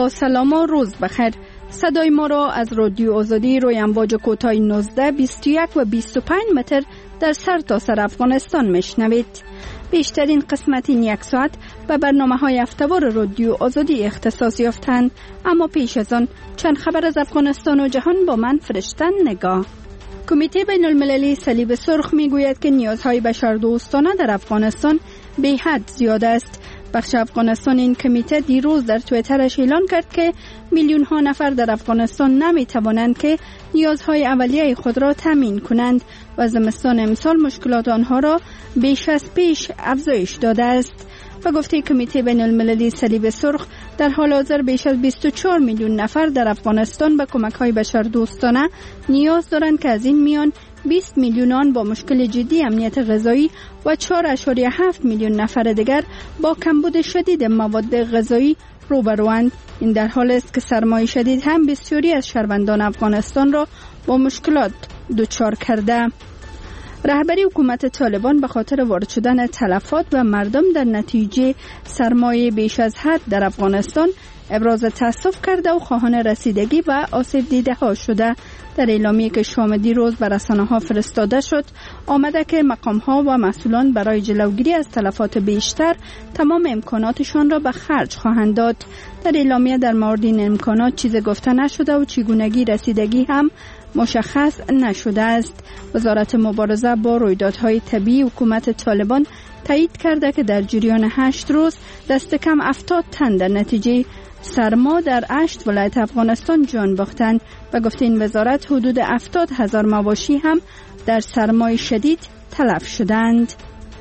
با سلام و روز بخیر. صدای ما را از رادیو آزادی روی امواج کوتاه 19، 21 و 25 متر در سرتاسر افغانستان میشنوید. بیشترین قسمت این یک ساعت به برنامه‌های هفته‌وار رادیو آزادی اختصاص یافتند، اما پیش از آن چند خبر از افغانستان و جهان با من فرشتن نگاه. کمیته بین المللی صلیب سرخ میگوید که نیازهای بشردوستانه در افغانستان به حد زیاد است. بخش افغانستان این کمیته دیروز در توییترش اعلان کرد که میلیون ها نفر در افغانستان نمی توانند که نیازهای اولیه خود را تامین کنند و زمستان امسال مشکلات آنها را بیش از پیش افزایش داده است. و گفته کمیته بین المللی صلیب سرخ در حال حاضر بیش از 24 میلیون نفر در افغانستان به کمک‌های بشردوستانه نیاز دارند که از این میان 20 میلیون آن با مشکل جدی امنیت غذایی و 4.7 میلیون نفر دیگر با کمبود شدید مواد غذایی روبروند. این در حال است که سرمای شدید هم بسیاری از شهروندان افغانستان را با مشکلات دچار کرده. رهبری حکومت طالبان به خاطر وارد شدن تلفات و مردم در نتیجه سرمایه بیش از حد در افغانستان ابراز تأسف کرده و خواهان رسیدگی و آسیب دیده ها شده. در اعلامیه که شام دیروز به رسانه‌ها فرستاده شد آمده که مقام‌ها و مسئولان برای جلوگیری از تلفات بیشتر تمام امکاناتشان را به خرج خواهند داد. در اعلامیه در مورد این امکانات چیزی گفته نشده و چگونگی رسیدگی هم مشخص نشده است. وزارت مبارزه با رویدادهای طبیعی حکومت طالبان تایید کرده که در جریان 8 روز دست کم 70 تن در نتیجه سرما در 8 ولایت افغانستان جان باختند و گفته این وزارت حدود 70,000 مواشی هم در سرمای شدید تلف شدند.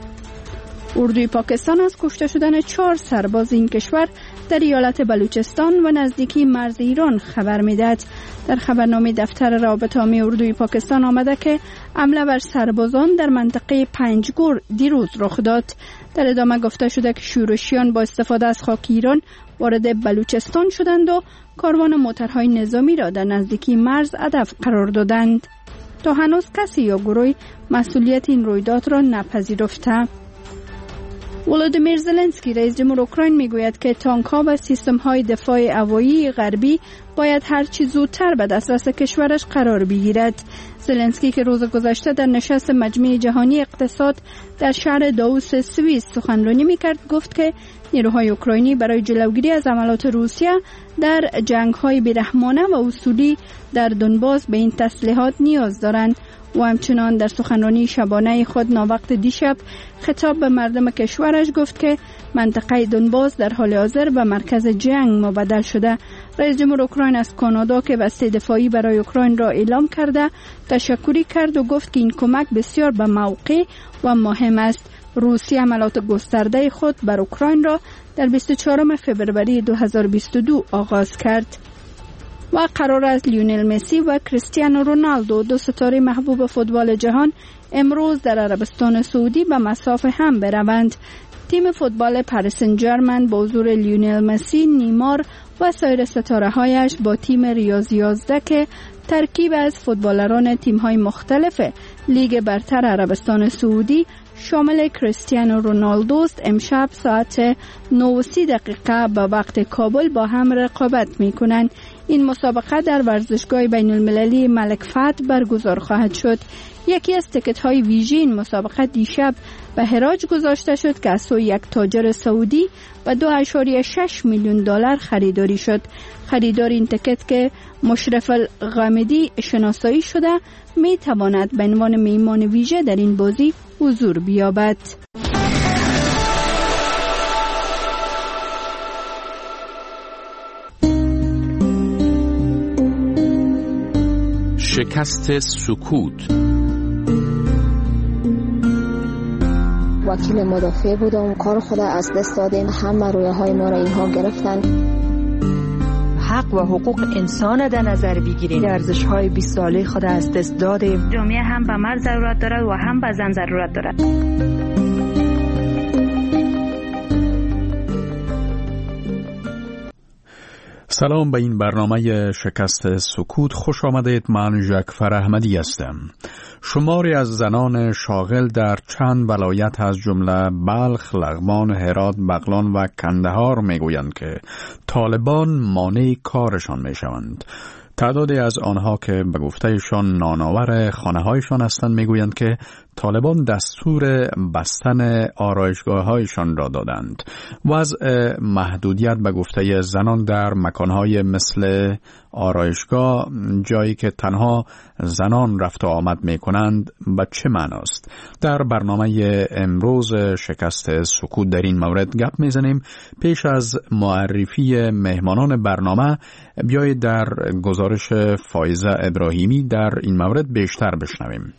اردوی پاکستان از کشته شدن 4 سرباز این کشور در ایالت بلوچستان و نزدیکی مرز ایران خبر میدهد. در خبرنامه دفتر رابطه عامی اردوی پاکستان آمده که حمله بر سربازان در منطقه پنجگور دیروز رخ داد. در ادامه گفته شده که شورشیان با استفاده از خاک ایران وارد بلوچستان شدند و کاروان موترهای نظامی را در نزدیکی مرز هدف قرار دادند. تا هنوز کسی یا گروهی مسئولیت این رویداد را نپذیرفته. ولودیمیر زلنسکی رئیس جمهور اوکراین میگوید که تانک‌ها و سیستم‌های دفاع هوایی غربی باید هر چه زودتر به دسترس کشورش قرار بگیرد. زلنسکی که روز گذشته در نشست مجمع جهانی اقتصاد در شهر داووس سوئیس سخنرانی میکرد گفت که نیروهای اوکراینی برای جلوگیری از حملات روسیه در جنگ‌های بیرحمانه و اصولی در دونباس به این تسلیحات نیاز دارند. و همچنان در سخنرانی شبانه خود ناوقت دیشب خطاب به مردم کشورش گفت که منطقه دونباس در حال حاضر به مرکز جنگ مبدل شده. رئیس جمهور اوکراین از کانادا که بسته دفاعی برای اوکراین را اعلام کرده تشکری کرد و گفت که این کمک بسیار به موقع و مهم است. روسیه حملات گسترده خود بر اوکراین را در 24 فوریه 2022 آغاز کرد. و قرار است لیونل مسی و کریستیانو رونالدو، 2 ستاره محبوب فوتبال جهان، امروز در عربستان سعودی به مصاف هم بروند. تیم فوتبال پاریس سن ژرمن با حضور لیونل مسی، نیمار و سایر ستاره‌هایش با تیم ریاض 11 که ترکیب از فوتبالران تیم‌های مختلف لیگ برتر عربستان سعودی شامل کریستیانو رونالدو است، امشب ساعت 9:30 به وقت کابل با هم رقابت می‌کنند. این مسابقه در ورزشگاه بین المللی ملک فهد برگزار خواهد شد. یکی از تیکت‌های ویژه این مسابقه دیشب به حراج گذاشته شد که از سوی یک تاجر سعودی و 2.6 میلیون دلار خریداری شد. خریدار این تیکت که مشرف الغامدی شناسایی شده می تواند به عنوان میهمان ویژه در این بازی حضور بیابد. شکست سکوت. وکیل مدافع بودم، کار خود از دست دادیم، همه رویاهای ما را اینها گرفتن. حق و حقوق انسان در نظر بگیریم، ارزش‌های 20 ساله خود از دست دادیم. جامعه هم به مرد ضرورت دارد و هم به زن ضرورت دارد. سلام به این برنامه شکست سکوت خوش آمدید. من ژکفر احمدی هستم. شماری از زنان شاغل در چند ولایت از جمله بلخ، لغمان، هرات، بغلان و کندهار میگویند که طالبان مانع کارشان میشوند. تعدادی از آنها که به گفتهشان نانآور خانه‌هایشان هستند میگویند که طالبان دستور بستن آرایشگاه‌هایشان را دادند. وضع محدودیت به گفته زنان در مکان‌های مثل آرایشگاه، جایی که تنها زنان رفت و آمد می‌کنند، به چه معناست؟ در برنامه امروز شکست سکوت در این مورد گپ می‌زنیم. پیش از معرفی مهمانان برنامه بیایید در گزارش فایزه ابراهیمی در این مورد بیشتر بشنویم.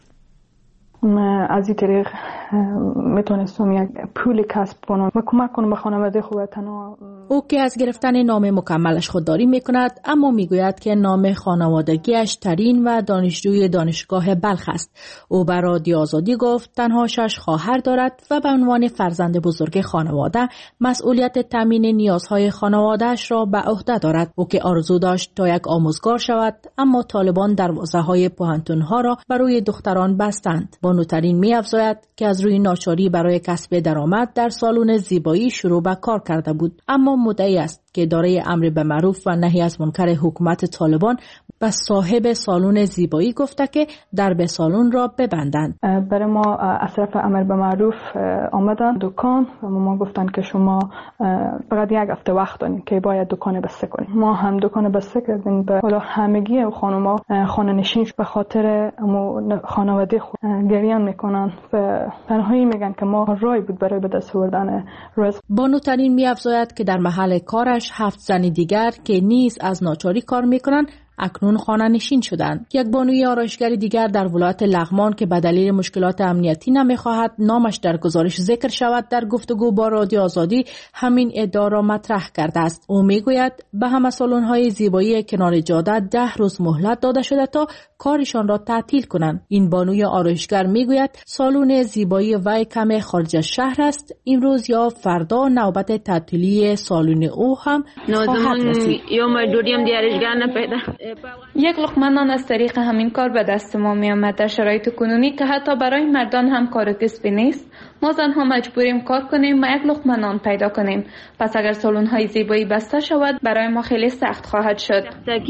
از این طریق میتونستم یک پول کسب کنم و کمک کنم به خانواده خودتان. او که از گرفتن نام مکملش خودداری میکند، اما میگوید که نام خانوادگیش ترین و دانشجوی دانشگاه بلخ است. او به رادیو آزادی گفت تنها 6 خواهر دارد و به عنوان فرزند بزرگ خانواده مسئولیت تامین نیازهای خانوادهش را به عهده دارد. او که آرزو داشت تا یک آموزگار شود، اما طالبان دروازه‌های پوهنتون‌ها را برای دختران بستند. بانوترین می‌افزاید که از روی ناچاری برای کسب درآمد در سالن زیبایی شروع به کار کرده بود، اما مدعی است که اداره امر به معروف و نهی از منکر حکومت طالبان به صاحب سالن زیبایی گفته که درب سالن را ببندند. برای ما از طرف امر به معروف آمدن دکان و ما گفتن که شما فقط 1 هفته وقت دارین که باید دکان بسته کنیم. ما هم دکان بسته کردیم. حالا همگی خانم‌ها خانه نشین به خاطر خانواده خود گریان میکنن و تنهایی میگن که ما رای بود برای به دست آوردن رزق. بانوترین می‌افزاید که در محل کارش 7 زن دیگر که نیز از ناچاری کار میکنن اکنون خانه نشین شدند. یک بانوی آرایشگر دیگر در ولایت لغمان که به دلیل مشکلات امنیتی نمیخواهد نامش در گزارش ذکر شود، در گفتگو با رادیو آزادی همین ادعا را مطرح کرده است. او میگوید به همه سالن‌های زیبایی کنار جاده 10 روز مهلت داده شده تا کارشان را تعطیل کنند. این بانوی آرایشگر میگوید سالن زیبایی وی کم خارج از شهر است. امروز یا فردا نوبت تعطیلی سالن او هم خواهد رسید. یک لقمه نان از طریق همین کار به دست ما می آمد. در شرایط کنونی که حتی برای مردان هم کار کسبی نیست، ما زنها مجبوریم کار کنیم و یک لقمه نان پیدا کنیم. پس اگر سالن‌های زیبایی بسته شود برای ما خیلی سخت خواهد شد.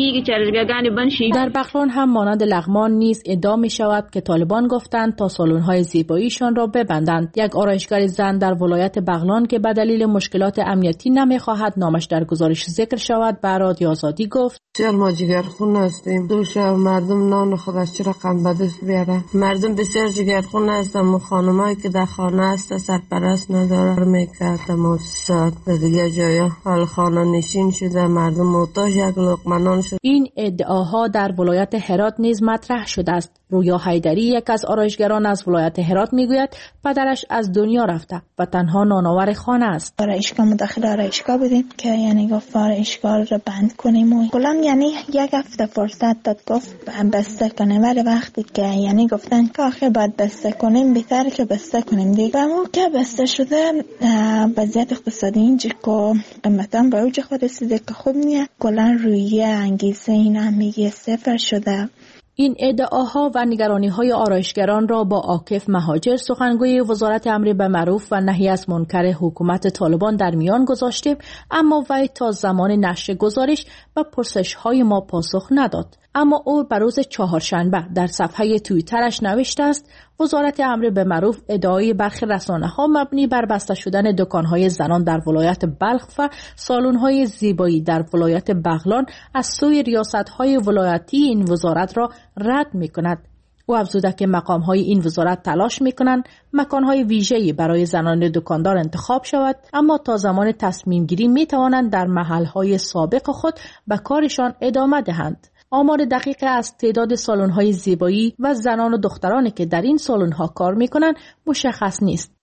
در بغلان هم مانند لغمان نیز ادعا می شود که طالبان گفتند تا سالن‌های زیباییشان را ببندند. یک آرایشگر زن در ولایت بغلان که به دلیل مشکلات امنیتی نمی‌خواهد نامش در گزارش ذکر شود به رادیو آزادی گفت ما جگرخون هستیم. دوش مردم نان خودش چه رقم به دست بیاره. مردم بسیار جگرخون هستم و خانمایی که در خانه هست سرپرست نداره میکردم و ساعت دیگه جایا حال خانه نشین شده، مردم محتاج یک لقمه نان شد. این ادعاها در ولایت هرات نیز مطرح شده است. رویا حیدری یک از آرایشگران از ولایت هرات میگوید پدرش از دنیا رفته و تنها نانآور خانه است. آرایشگاه مداخل آرایشگاه بودیم که یعنی گفت آرایشگاه رو بند کنیم و کلام یعنی 1 هفته فرصت داد گفت بسته کنیم، ولی وقتی که یعنی گفتن که آخر باید بسته کنیم بهتره که بسته کنیم دیگه. و موقع بسته شده وضعیت اقتصادی اینجا که قیمتان به اوج خود رسیده که خوب نیست. کلا روی انگیزه این همیگی 0 شده. این ادعاها و نگرانی‌های آرایشگران را با عاکف مهاجر سخنگوی وزارت امر به معروف و نهی از منکر حکومت طالبان در میان گذاشتیم، اما وی تا زمان نشر گزارش و پرسش‌های ما پاسخ نداد. اما او بر روز چهارشنبه در صفحه توییترش نوشته است وزارت امر به معروف ادعای برخی رسانه‌ها مبنی بر بسته شدن دکان‌های زنان در ولایت بلخ و سالن‌های زیبایی در ولایت بغلان از سوی ریاست‌های ولایتی این وزارت را رد می‌کند. او افزوده که مقام‌های این وزارت تلاش می‌کنند مکان‌های ویژه‌ای برای زنان دکاندار انتخاب شود، اما تا زمان تصمیم گیری می‌توانند در محل‌های سابق خود به کارشان ادامه دهند. آمار دقیق از تعداد سالن‌های زیبایی و زنان و دخترانی که در این سالن‌ها کار می‌کنند مشخص نیست.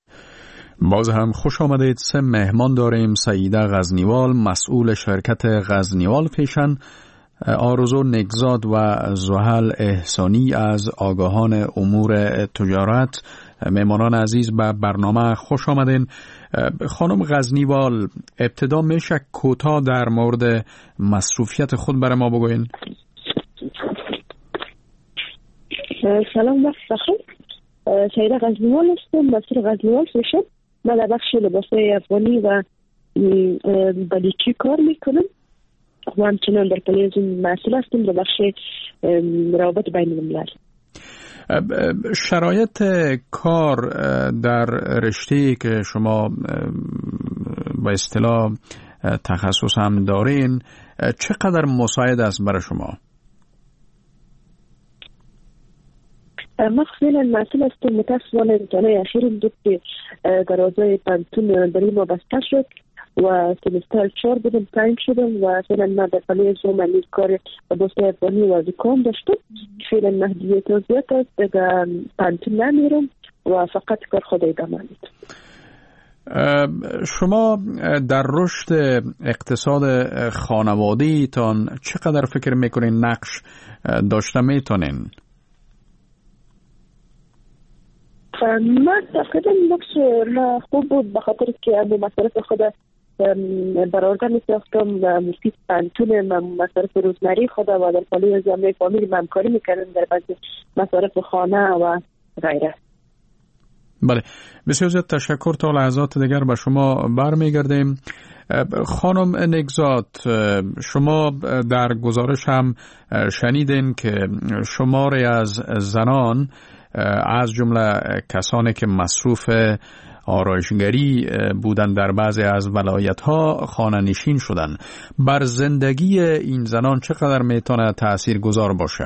باز هم خوش آمدید. 3 مهمان داریم. سعیده غزنیوال مسئول شرکت غزنیوال فیشن، آرزو نگزاد و زحل احسانی از آگاهان امور تجارت مهمانان عزیز به برنامه خوش آمدین. خانم غزنیوال، ابتدا میشه کوتاه در مورد مصروفیت خود برای ما بگوین؟ سلام، وقت بخیر. سیده غزنیوال هستم، مسئول غزنیوال فیشن. من در بخش لباسای افغانی و بلیچی کار میکنم و همچنان در تلویزیون مسئول هستم در بخش روابط بین الملل. شرایط کار در رشته‌ای که شما با اصطلاح تخصص هم دارین چقدر مساعد است برای شما؟ ما فعلا مسئول هستم. متاسفانه امتحانات اخیرم دوست درازای پانتون برای ما بسته شد و سمستر 4 بودم تایم شدم و فعلا ما در تلویزیون من کار لباسای افغانی و زکام داشتم. فعلا محدودیت زیاد است، در پانتون نمیرم و فقط کار خود ادامه میدم. شما در رشد اقتصاد خانوادگی تان چقدر فکر میکنین نقش داشته میتونین؟ من تقریبا نقش خوب بود به خاطر که مصارف خود برآورده می‌ساختم و مفید پانتون مصارف روزمره خود و در پالی جامعه فامیل همکاری می‌کردم در بعضی مصارف خانه و غیره. بله، بسیار زیاد تشکر. تا لحظات دیگر به شما برمیگردیم. خانم نگزاد، شما در گزارش هم شنیدین که شماری از زنان از جمله کسانی که مصروف آرایشگری بودند در بعضی از ولایت‌ها خانه نشین شدند. بر زندگی این زنان چقدر میتونه تأثیر گذار باشه؟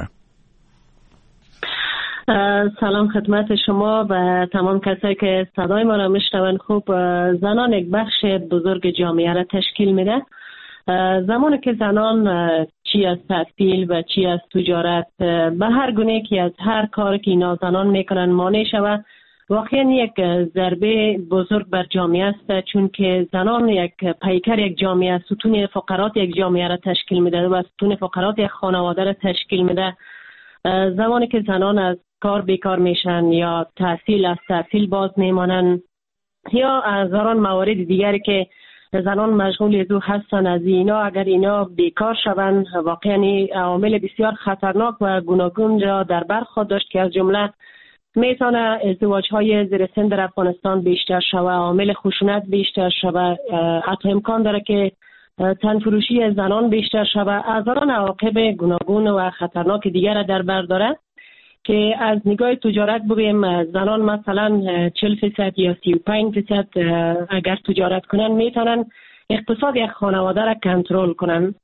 سلام خدمت شما و تمام کسایی که صدای ما را میشنون. خوب، زنان یک بخش بزرگ جامعه را تشکیل میده. زمانی که زنان چی از تحصیل و چی از تجارت به هر گونه که از هر کاری که اینا زنان میکنن مانع شود، واقعا یک ضربه بزرگ بر جامعه است، چون که زنان یک پیکر یک جامعه، ستون فقرات یک جامعه را تشکیل میده و ستون فقرات یک خانواده را تشکیل میده. زمانی که زنان از کار بیکار میشن یا تحصیل از تحصیل باز میمانن یا از هزاران موارد دیگری که زنان مشغول از او هستن، از اینا اگر اینا بیکار شوند واقعا عوامل بسیار خطرناک و گوناگون را در بر خود داشت که از جمله میتونه ازدواج‌های زیر سن در افغانستان بیشتر شود، عامل خشونت بیشتر شود، حتی امکان داره که تنفروشی زنان بیشتر شود، هزاران عواقب گوناگون و خطرناک دیگر را در بر داره که از نگاه تجارت بگویم زنان مثلا 40% یا 35% اگر تجارت کنن میتونن اقتصاد یک خانواده را کنترل کنن.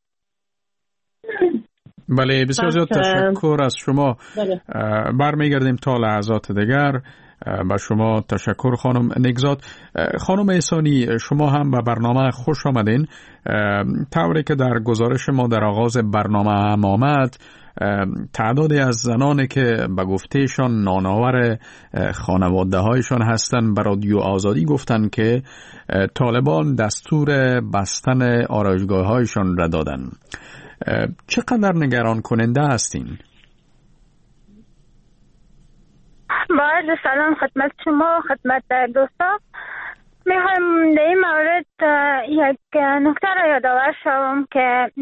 بله، بسیار زیاد تشکر از شما. بله. برمیگردیم تا لحظات دیگر. با شما تشکر خانم نگزاد. خانم احسانی، شما هم به برنامه خوش آمدین. طوری که در گزارش ما در آغاز برنامه هم آمد، تعدادی از زنانی که به گفتهشان نانآور خانواده هایشان هستند به رادیو آزادی گفتند که طالبان دستور بستن آرایشگاه هایشان را دادن. چقدر نگران کننده هستین؟ با سلام خدمت شما، خدمت دوستا. میخوایم در این مورد یک نکته را یادآور شوم که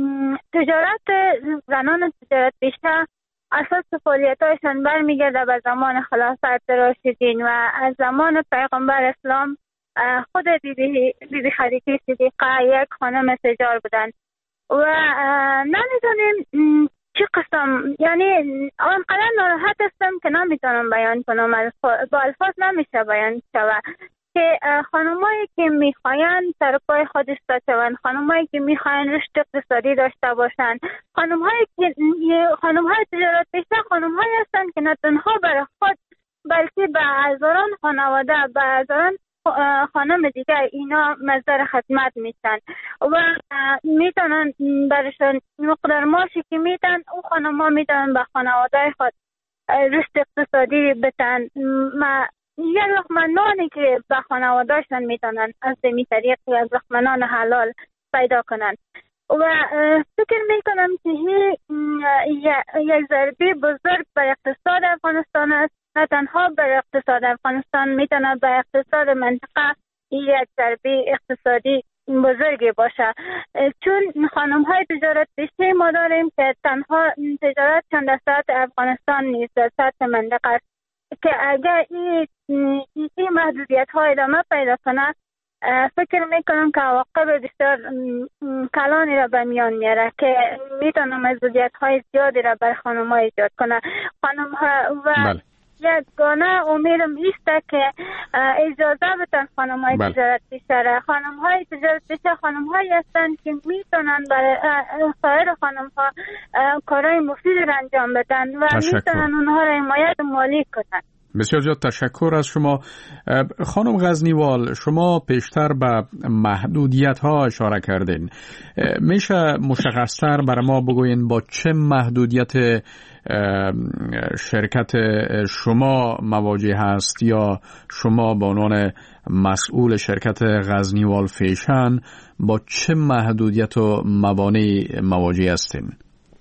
زنان تجارت بیشتر اساس فعالیت‌هایشان برمیگرده به زمان خلافت راشدین و از زمان پیغمبر اسلام. خود بیبی خدیجه صدیقه یک خانم تجار بودند و نمیدونیم چه قسم، یعنی آنقدر ناراحت هستم که نمیتونم بیان کنم، با الفاظ نمیشه بیان شود که خانمایی که میخواین سر پای خود ایستاده شوند، خانمایی که میخواین رشد اقتصادی داشته باشند، خانمهای تجارت بیشتر خانمهایی هستند که نه تنها برای خود بلکه به هزاران خانواده، به هزاران خانم دیگر اینا مصدر خدمت میشن و میتونن برشان مقدار معاشی که میدن او خانم‌ها میتونن به خانواده خود رشد اقتصادی بدن. یک لقمه نانی که به خانوادهشان میتونن از دمی طریق از لقمه نان حلال پیدا کنن و فکر میکنم که یک ضربه بزرگ به اقتصاد افغانستان است. نه تنها بر اقتصاد افغانستان میتونه به اقتصاد منطقه یک ضربه اقتصادی بزرگی باشه، چون خانم های تجارت بیشتری ما داریم که تنها تجارت چند ساعت افغانستان نیست، در سطح منطقه است که اگر این محدودیت های ادامه پیدا کنه فکر میکنم که عواقب بسیار کلانی را به میان میاره که میتونه محدودیت های زیادی را بر خانم ها ایجاد کنه. خانم ها و یگانه امیدم ایسته که اجازه بتن خانم های تجارت بیشتره. خانم های تجارت بیشتر خانم هایی هستند که میتونن برای سایر خانم ها کارهای مفید را انجام بدن و میتونن اونها را حمایت مالی کنن. بسیار زیاد تشکر از شما. خانم غزنیوال، شما پیشتر به محدودیت ها اشاره کردین. میشه مشخصتر برای ما بگوین با چه محدودیت شرکت شما مواجه هست یا شما به عنوان مسئول شرکت غزنیوال فیشن با چه محدودیت و موانعی مواجه هستین؟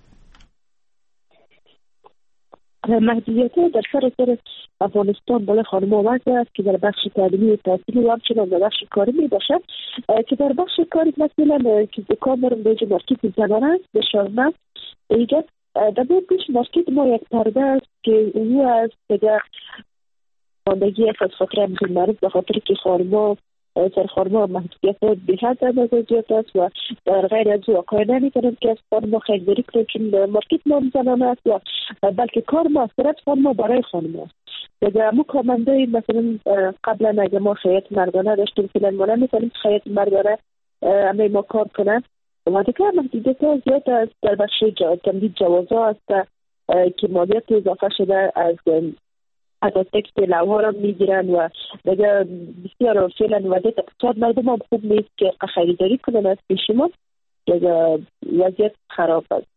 محدودیت در سر افغانستان برای خانم آمده است که در بخش تعلیمی و تحصیلی و همچنان در بخش کاری می باشد که در بخش کاری مثلا که دکان دارم به اینجا مارکت زنان است به شارمه ایجاد در پیش مارکت ما یک پرده است که او از دیگر ماندگی از خاطر همچنین معروف به خاطر که خانم سرخانما محدودیت به حد اندازه زیاد است و در غیر از او واقعا نمی‌تونم که از خانما خریداری کنم چون مارکت ما زنانه است و بلکه کار ما صرف خانما برای خانما است. دیگه مو کارمندای مثلا قبلا اگه ما خیاط مردانه داشتیم فعلا ما نمی‌تونیم خیاط مردانه همه ما کار کنن و دیگه محدودیت ها زیاد است. در بخش تمدید جوازها است که مالیات اضافه شده از تکت لوها را میگیرن و دیگه بسیار فعلا وضعیت اقتصاد مردم هم خوب نیست که خریداری کنن از پیش ما، دیگه وضعیت خراب است.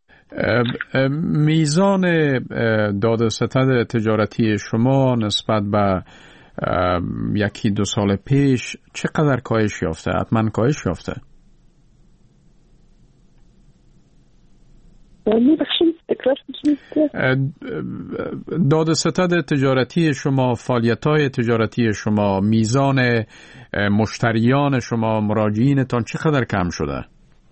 میزان داد ستد تجارتی شما نسبت به یکی دو سال پیش چقدر کاهش یافته؟ حتما کاهش یافته؟ داد ستد تجارتی شما، فعالیت‌های تجارتی شما، میزان مشتریان شما، مراجعینتان چقدر کم شده؟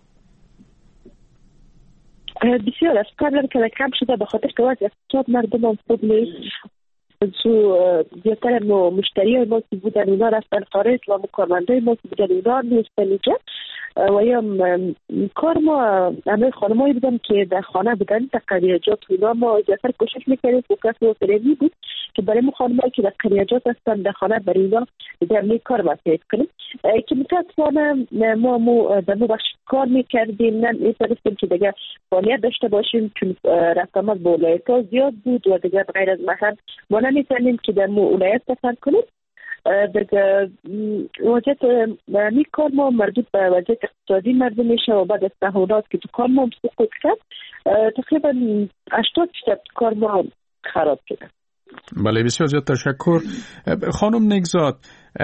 بسیار از قبلا که کم شده به خاطر که وضع اقتصاد مردم هم خوب نیست. زیادتر مشتریای ما که بودن اونا رفتن خارج و کارمندای ما که بودن اونا نیستن اینجا و یا کار ما همه خانمایی بودن که در خانه بودن در قریاجات اونا ما زیادتر کوشش میکردیم فوکس و فرمی بود که برای ما خانمایی که در قریاجات هستن در خانه برای اونا در می کار مسئولیت کنیم که متاسفانه ما در بخش کار میکردیم نمیتونستیم که دیگه فعالیت داشته باشیم چون رقمات با ولایت ها زیاد بود و دیگه غیر از محل ما نمیتونیم که در ولایت سفر کنیم. دیگه وضعیت می کار ما مربوط به وضعیت اقتصادی مردم میشه و بعد از تحولات که تو کار ما سقوط کرد تقریبا 80% کار ما خراب شده. بله بسیار زیاد تشکر. خانم نگزاد،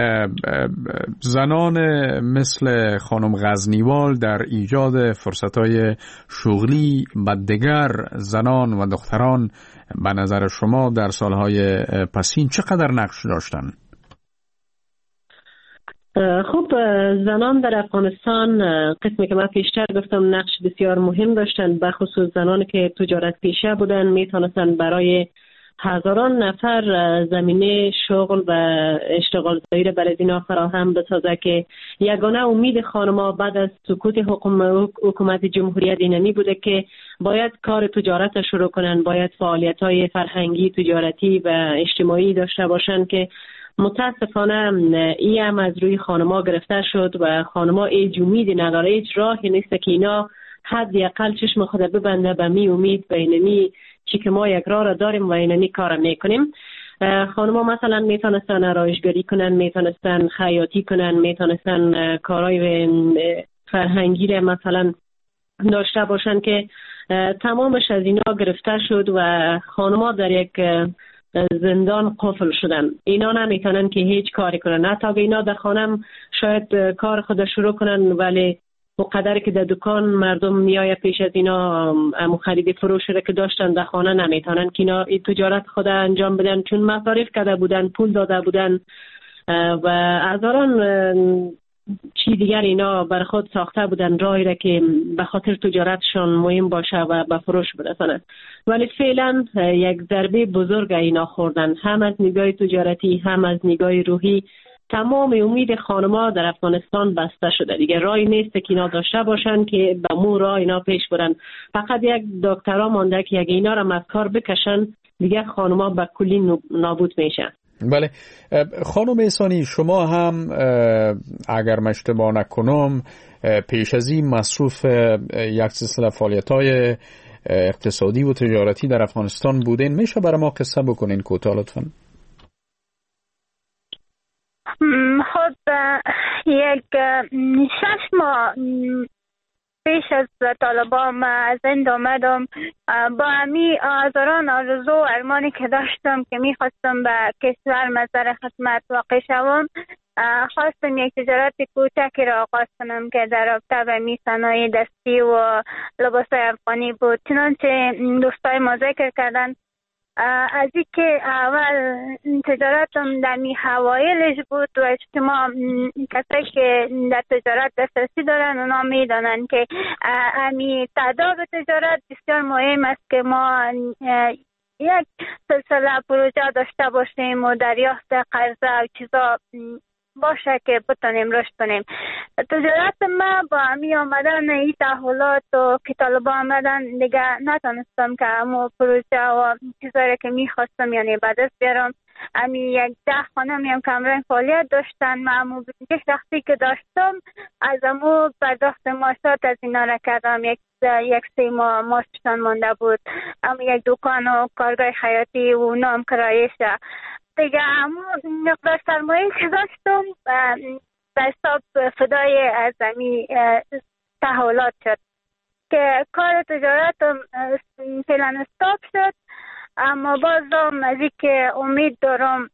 زنان مثل خانم غزنیوال در ایجاد فرصت‌های شغلی به دیگر زنان و دختران به نظر شما در سالهای پسین چقدر نقش داشتن؟ خب زنان در افغانستان قسمی که من پیشتر گفتم نقش بسیار مهم داشتن، به خصوص زنانی که تجارت پیشه بودن میتونستن برای هزاران نفر زمینه شغل و اشتغال زایی برای اینا فراهم بسازه که یگانه امید خانم‌ها بعد از سقوط حکومت جمهوریت اینمی بوده که باید کار تجارت شروع کنن، باید فعالیت‌های فرهنگی، تجارتی و اجتماعی داشته باشن که متاسفانه این هم از روی خانم‌ها گرفته شد و خانم‌ها هیچ امیدی نداره، هیچ راهی نیست که اینا حداقل چشم خود ببنده به می امید به اینمی چی که ما یک راه را داریم و اینمی کار میکنیم. خانم‌ها مثلا میتونستن آرایشگری کنن، میتونستن خیاطی کنن، میتونستن کارهای فرهنگی را مثلا داشته باشن که تمامش از اینا گرفته شد و خانم‌ها در یک زندان قفل شدن. اینا نمیتونن که هیچ کاری کنن، حتی اینا در خانم شاید کار خود شروع کنن ولی و قدری که در دکان مردم میایه پیش از اینا خرید فروش را که داشتن در خانه نمیتونن که اینا این تجارت خود انجام بدن، چون مصارف کرده بودن، پول داده بودن و هزاران چی دیگر اینا بر خود ساخته بودن راهی را که به خاطر تجارتشان مهم باشه و به فروش برسانند. ولی فعلا یک ضربه بزرگ اینا خوردن، هم از نگاه تجارتی هم از نگاه روحی. تمام امید خانم‌ها در افغانستان بسته شده دیگه، راهی نیست که اینا داشته باشن که به مو راه اینا پیش برن. فقط یک دکترها مانده که اگه اینا را از کار بکشن دیگه خانم‌ها به کلی نابود میشن. بله خانم احسانی، شما هم اگر من اشتباه نکنم پیش از این مصروف یک سلسله فعالیت‌های اقتصادی و تجارتی در افغانستان بودین، میشه برای ما قصه بکنین کوتاه لطفاً؟ خب یک 6 ماه پیش از طالبان از هند آمدم، با همی هزاران آرزو و ارمانی که داشتم که میخواستم به کشور مزار خدمت واقع شوم، خواستم یک تجارت کوچکی را آغاز کنم که در رابطه به می صنایع دستی و لباسای افغانی بود. چنانچه دوستای ما ذکر کردن از این که اول تجارتم در می حوایلش بود و اجتماع کسایی که در تجارت دسترسی دارن اونا می دانن که امی تعداد تجارت بسیار مهم است که ما یک سلسله پروژه داشته باشیم و دریافت قرضه و چیزا باشه که بتونیم رشد کنیم. تجارت ما با همی آمدن این تحولات و که طالبا آمدن دیگه نتونستم که همو پروژه و چیزایی که میخواستم یعنی به دست بیارم. همی یک 10 خانه میم کمرین فعالیت داشتن، من همو یک شخصی که داشتم از همو پرداخت معاشات از اینا را کردم. یک 3 ماه معاششان مانده بود. همو یک دکان و کارگاه خیاطی و نام کرایشه دیگه همون مقدار سرمایه که داشتم به حساب فدای از همی تحولات شد که کار تجارتم فعلا استاپ شد. اما بازم از این که امید دارم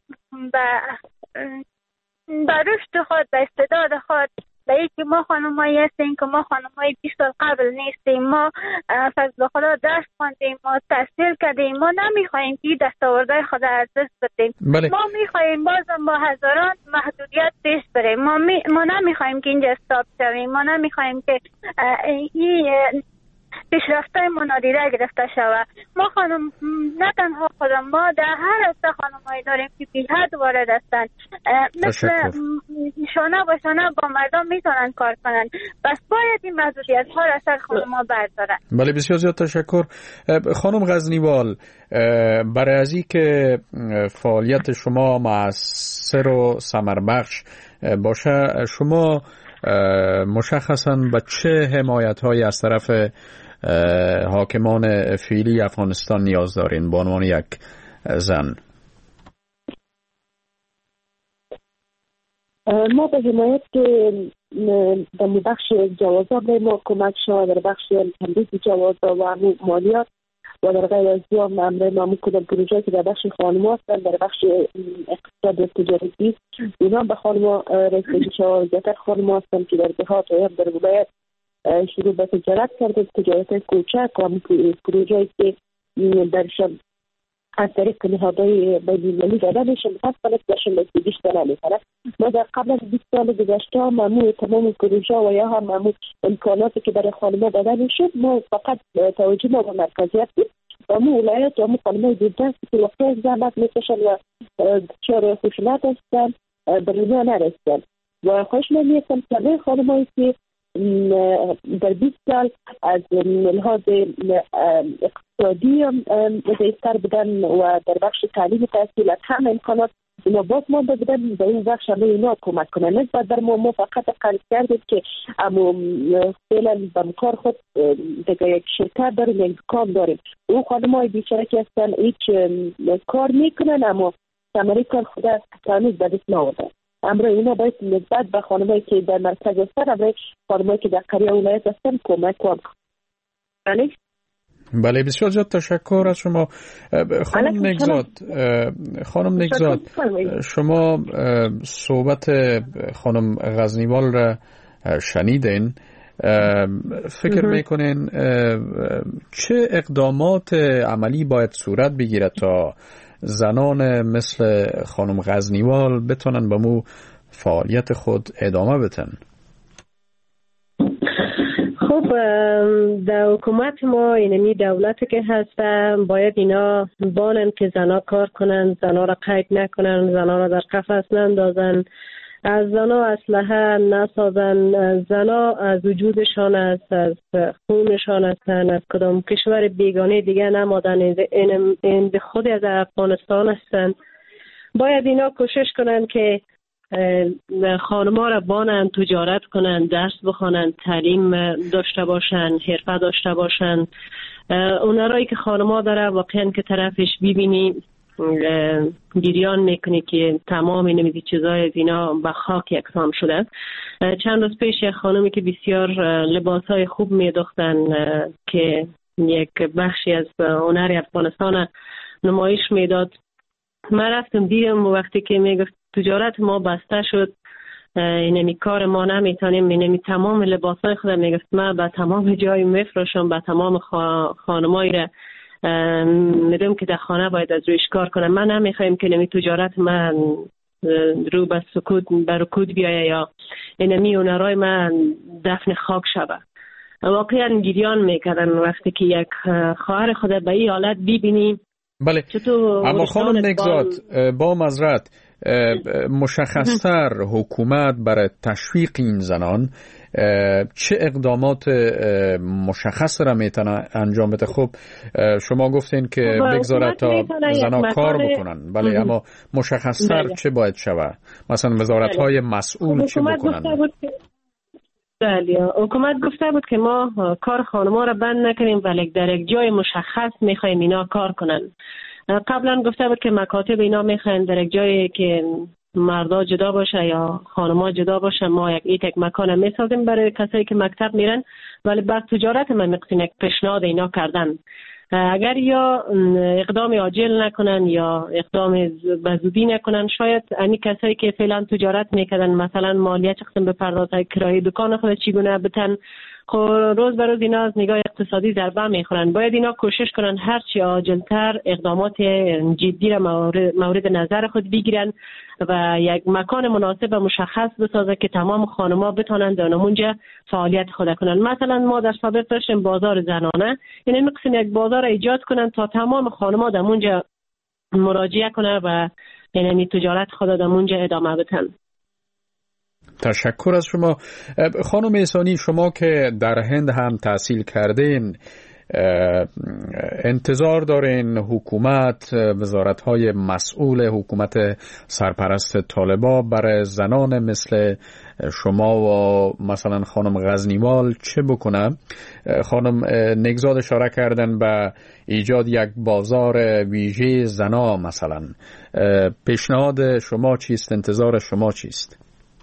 به رشد خود، به استعداد خود، به این که ما خانمایی هستیم که ما خانمایی 20 سال قبل نیستیم، ما فضل خدا درس خوندیم، ما تحصیل کردیم، ما نمیخواهیم که دستاوردهای خود از دست بدیم. بله. ما میخواهیم بازم با هزاران محدودیت پیش بریم. ما نمیخواهیم که اینجا استاپ شویم، ما نمیخواهیم که این پیشرفت‌های ما نادیده گرفته شود. ما خانم نه تنها خودم، ما در هر حصه خانمایی داریم که بی حد وارد هستند، مثل شانه با شانه با مردم میتونن کار کنن، بس باید این محدودیت ها را سر خانم‌ها بردارن. بله بسیار زیاد تشکر. خانم غزنیوال، برای از این که فعالیت شما مؤثر و ثمربخش باشه، شما مشخصاً به چه حمایت‌هایی از طرف حاکمان فعلی افغانستان نیاز دارین به عنوان یک زن؟ ما به حمایت در بخش جوازا به ما کمک شد، در بخش تمدید جوازا و مالیات و در غیر از دیام امر ما کدام پروژه که در بخش خانم هستن، در بخش اقتصاد تجارتی اینا به خانم رسیدگی شد. زیادتر خانم هستن که در دهات و در ولایت شروع به تجارت کرده، تجارت کوچک و پروژه‌ای که درشان از طریق نهادهای بین‌المللی داده میشه متاسفانه درشان رسیدگیش نمیکنه. ما در قبل از 20 سال گذشته معمول تمام پروژه و یا هم معمول امکاناتی که برای خانم‌ها داده میشد، ما فقط توجه ما به مرکزیت بود و مو ولایت و مو خانم‌های دیده که وقتی زحمت میکشن و چهار خشونت هستن به رضا نرسن و خوش نمیستم که خانم‌هایی که در 20 سال از لحاظ اقتصادی ضعیفتر بودن و در بخش تعلیم تحصیلات هم امکانات اینا باز ما بودن به این بخش همه اینا کمک کنن. نسبت در ما فقط قرض کردیم که اما فعلا به کار خود دیگه یک شرکت داریم، یک دکان داریم. او خانم‌های بیچاره که هستن هیچ کار میکنن اما ثمره کار خود هنوز به دست نآوردن. امروز اینا باید نسبت به خانمایی که در مرکز هستن، امروز خانمایی که در قریه ولایت هستن کمک کنن. بله بسیار زیاد تشکر از شما. خانم نگزاد شما صحبت خانم غزنیوال را شنیدین. فکر میکنین چه اقدامات عملی باید صورت بگیرد تا زنان مثل خانم غزنیوال بتونن به مو فعالیت خود ادامه بدن؟ خب در حکومت ما اینمی دولت که هست باید اینا بانن که زنا کار کنن، زنا را قید نکنن، زنا را در قفس نندازن، از زنا اسلحه نسازن، زنا از وجودشان است، از خونشان هستن، از کدام کشور بیگانه دیگه نمادن، این خود از افغانستان هستن. باید اینا کوشش کنن که خانم‌ها را بانن، تجارت کنن، درس بخونن، تعلیم داشته باشن، حرفه داشته باشن. اونرایی که خانم‌ها داره واقعا که طرفش ببینی گریان میکنی که تمام نمیدی چیزای از اینا به خاک یکسان شده. چند روز پیش یک خانمی که بسیار لباسای خوب میدوختن که یک بخشی از هنر افغانستان نمایش میداد، من رفتم دیدم وقتی که میگفت تجارت ما بسته شد، اینمی کار ما نمیتونیم، اینمی تمام لباسای خودم میگفت من به تمام جای میفروشم، به تمام خانمایی را میدونم که در خانه باید از رویش کار کنم. من نمیخوایم که اینمی تجارت من رو به سکوت به رکود بیایه یا اینمی اونرای من دفن خاک شده. واقعا گریان میکردن وقتی که یک خواهر خود به این حالت ببینی. بله، اما خانم نگزاد با معذرت مشخصتر حکومت برای تشویق این زنان چه اقدامات مشخص را میتونه انجام بده؟ خب شما گفتین که بگذاره تا زنان کار بکنن، بله، اما مشخصتر چه باید شود؟ مثلا وزارت‌های مسئول چه بکنن؟ بله، حکومت گفته بود که ما کار خانم‌ها را بند نکنیم ولی در یک جای مشخص میخوایم اینا کار کنن. قبلا گفته بود که مکاتب اینا میخواین در یک جایی که مردا جدا باشه یا خانم‌ها جدا باشه، ما یک مکان میسازیم برای کسایی که مکتب میرن، ولی بعد تجارت ما میقسیم یک پیشنهاد اینا کردن. اگر یا اقدام عاجل نکنن یا اقدام بزودی نکنن، شاید امی کسایی که فعلا تجارت میکردن مثلا مالیه چقدر بپردازن، کرایه دکان خود چگونه بتن، خب روز به روز اینا از نگاه اقتصادی ضربه میخورن. باید اینا کوشش کنن هرچی عاجلتر اقدامات جدی را مورد نظر خود بگیرن و یک مکان مناسب و مشخص بسازه که تمام خانم‌ها بتونن در اونجا فعالیت خود کنن. مثلا ما در سابق داشتیم بازار زنانه، یعنی می‌خواستیم یک بازار ایجاد کنن تا تمام خانم‌ها در اونجا مراجعه کنن و یعنی تجارت خود در اونجا ادامه بدن. تشکر از شما. خانم احسانی، شما که در هند هم تحصیل کردین، انتظار دارین حکومت، وزارت‌های مسئول حکومت سرپرست طالبا برای زنان مثل شما و مثلا خانم غزنیوال چه بکنه؟ خانم نگزاد اشاره کردن به ایجاد یک بازار ویژه زنا مثلا. پیشنهاد شما چیست؟ انتظار شما چیست؟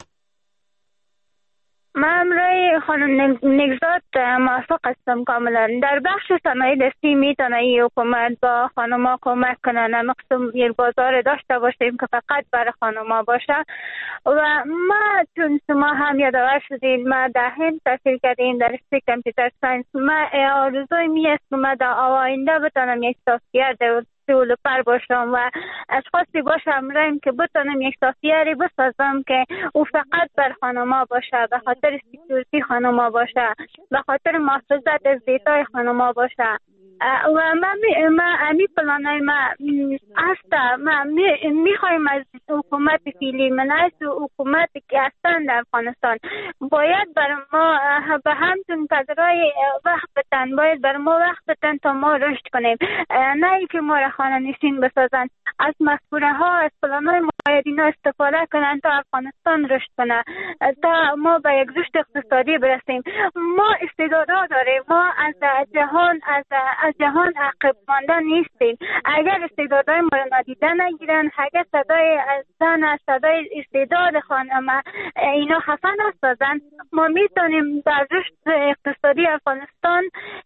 من برای خانم نگزاد موافق هستم کاملا. در بخش صنایع دستی میتونه این حکومت با خانم‌ها کمک کنه، مقصود یک بازار داشته باشیم که فقط برای خانم‌ها باشه. و ما چون شما هم یادآور شدید ما در هند تحصیل کردیم در رشته کامپیوتر ساینس، ما آرزوی می است که ما در آینده بتونم یک سافیار دیولپر باشم و اشخاصی باشم رایم که بتونم یک سافیاری بسازم که او فقط بر خانم‌ها باشه، به خاطر سکیوریتی خانم‌ها باشه، به خاطر محافظت از دیتای خانم‌ها باشه. و ما امی پلانای ما هست. ما میخوایم از حکومت فعلی من از حکومت که هستن در افغانستان باید بر ما به همتون پذیرای وقت بتن، باید بر ما وقت بتن تا ما رشد کنیم، نه اینکه ما را خانه نشین بسازن. از مفکوره ها، از پلانای باید اینا استفاده کنن تا افغانستان رشد کنه، تا ما به یک رشد اقتصادی برسیم. ما استعدادها داریم، ما از جهان عقب مانده نیستیم. اگر استعدادهای ما را نادیده نگیرن، اگر صدای زن، صدای استعداد خانم اینا خفه نسازن، ما میتونیم در رشد اقتصادی افغانستان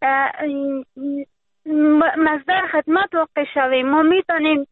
مصدر خدمت واقع شویم. ما میتونیم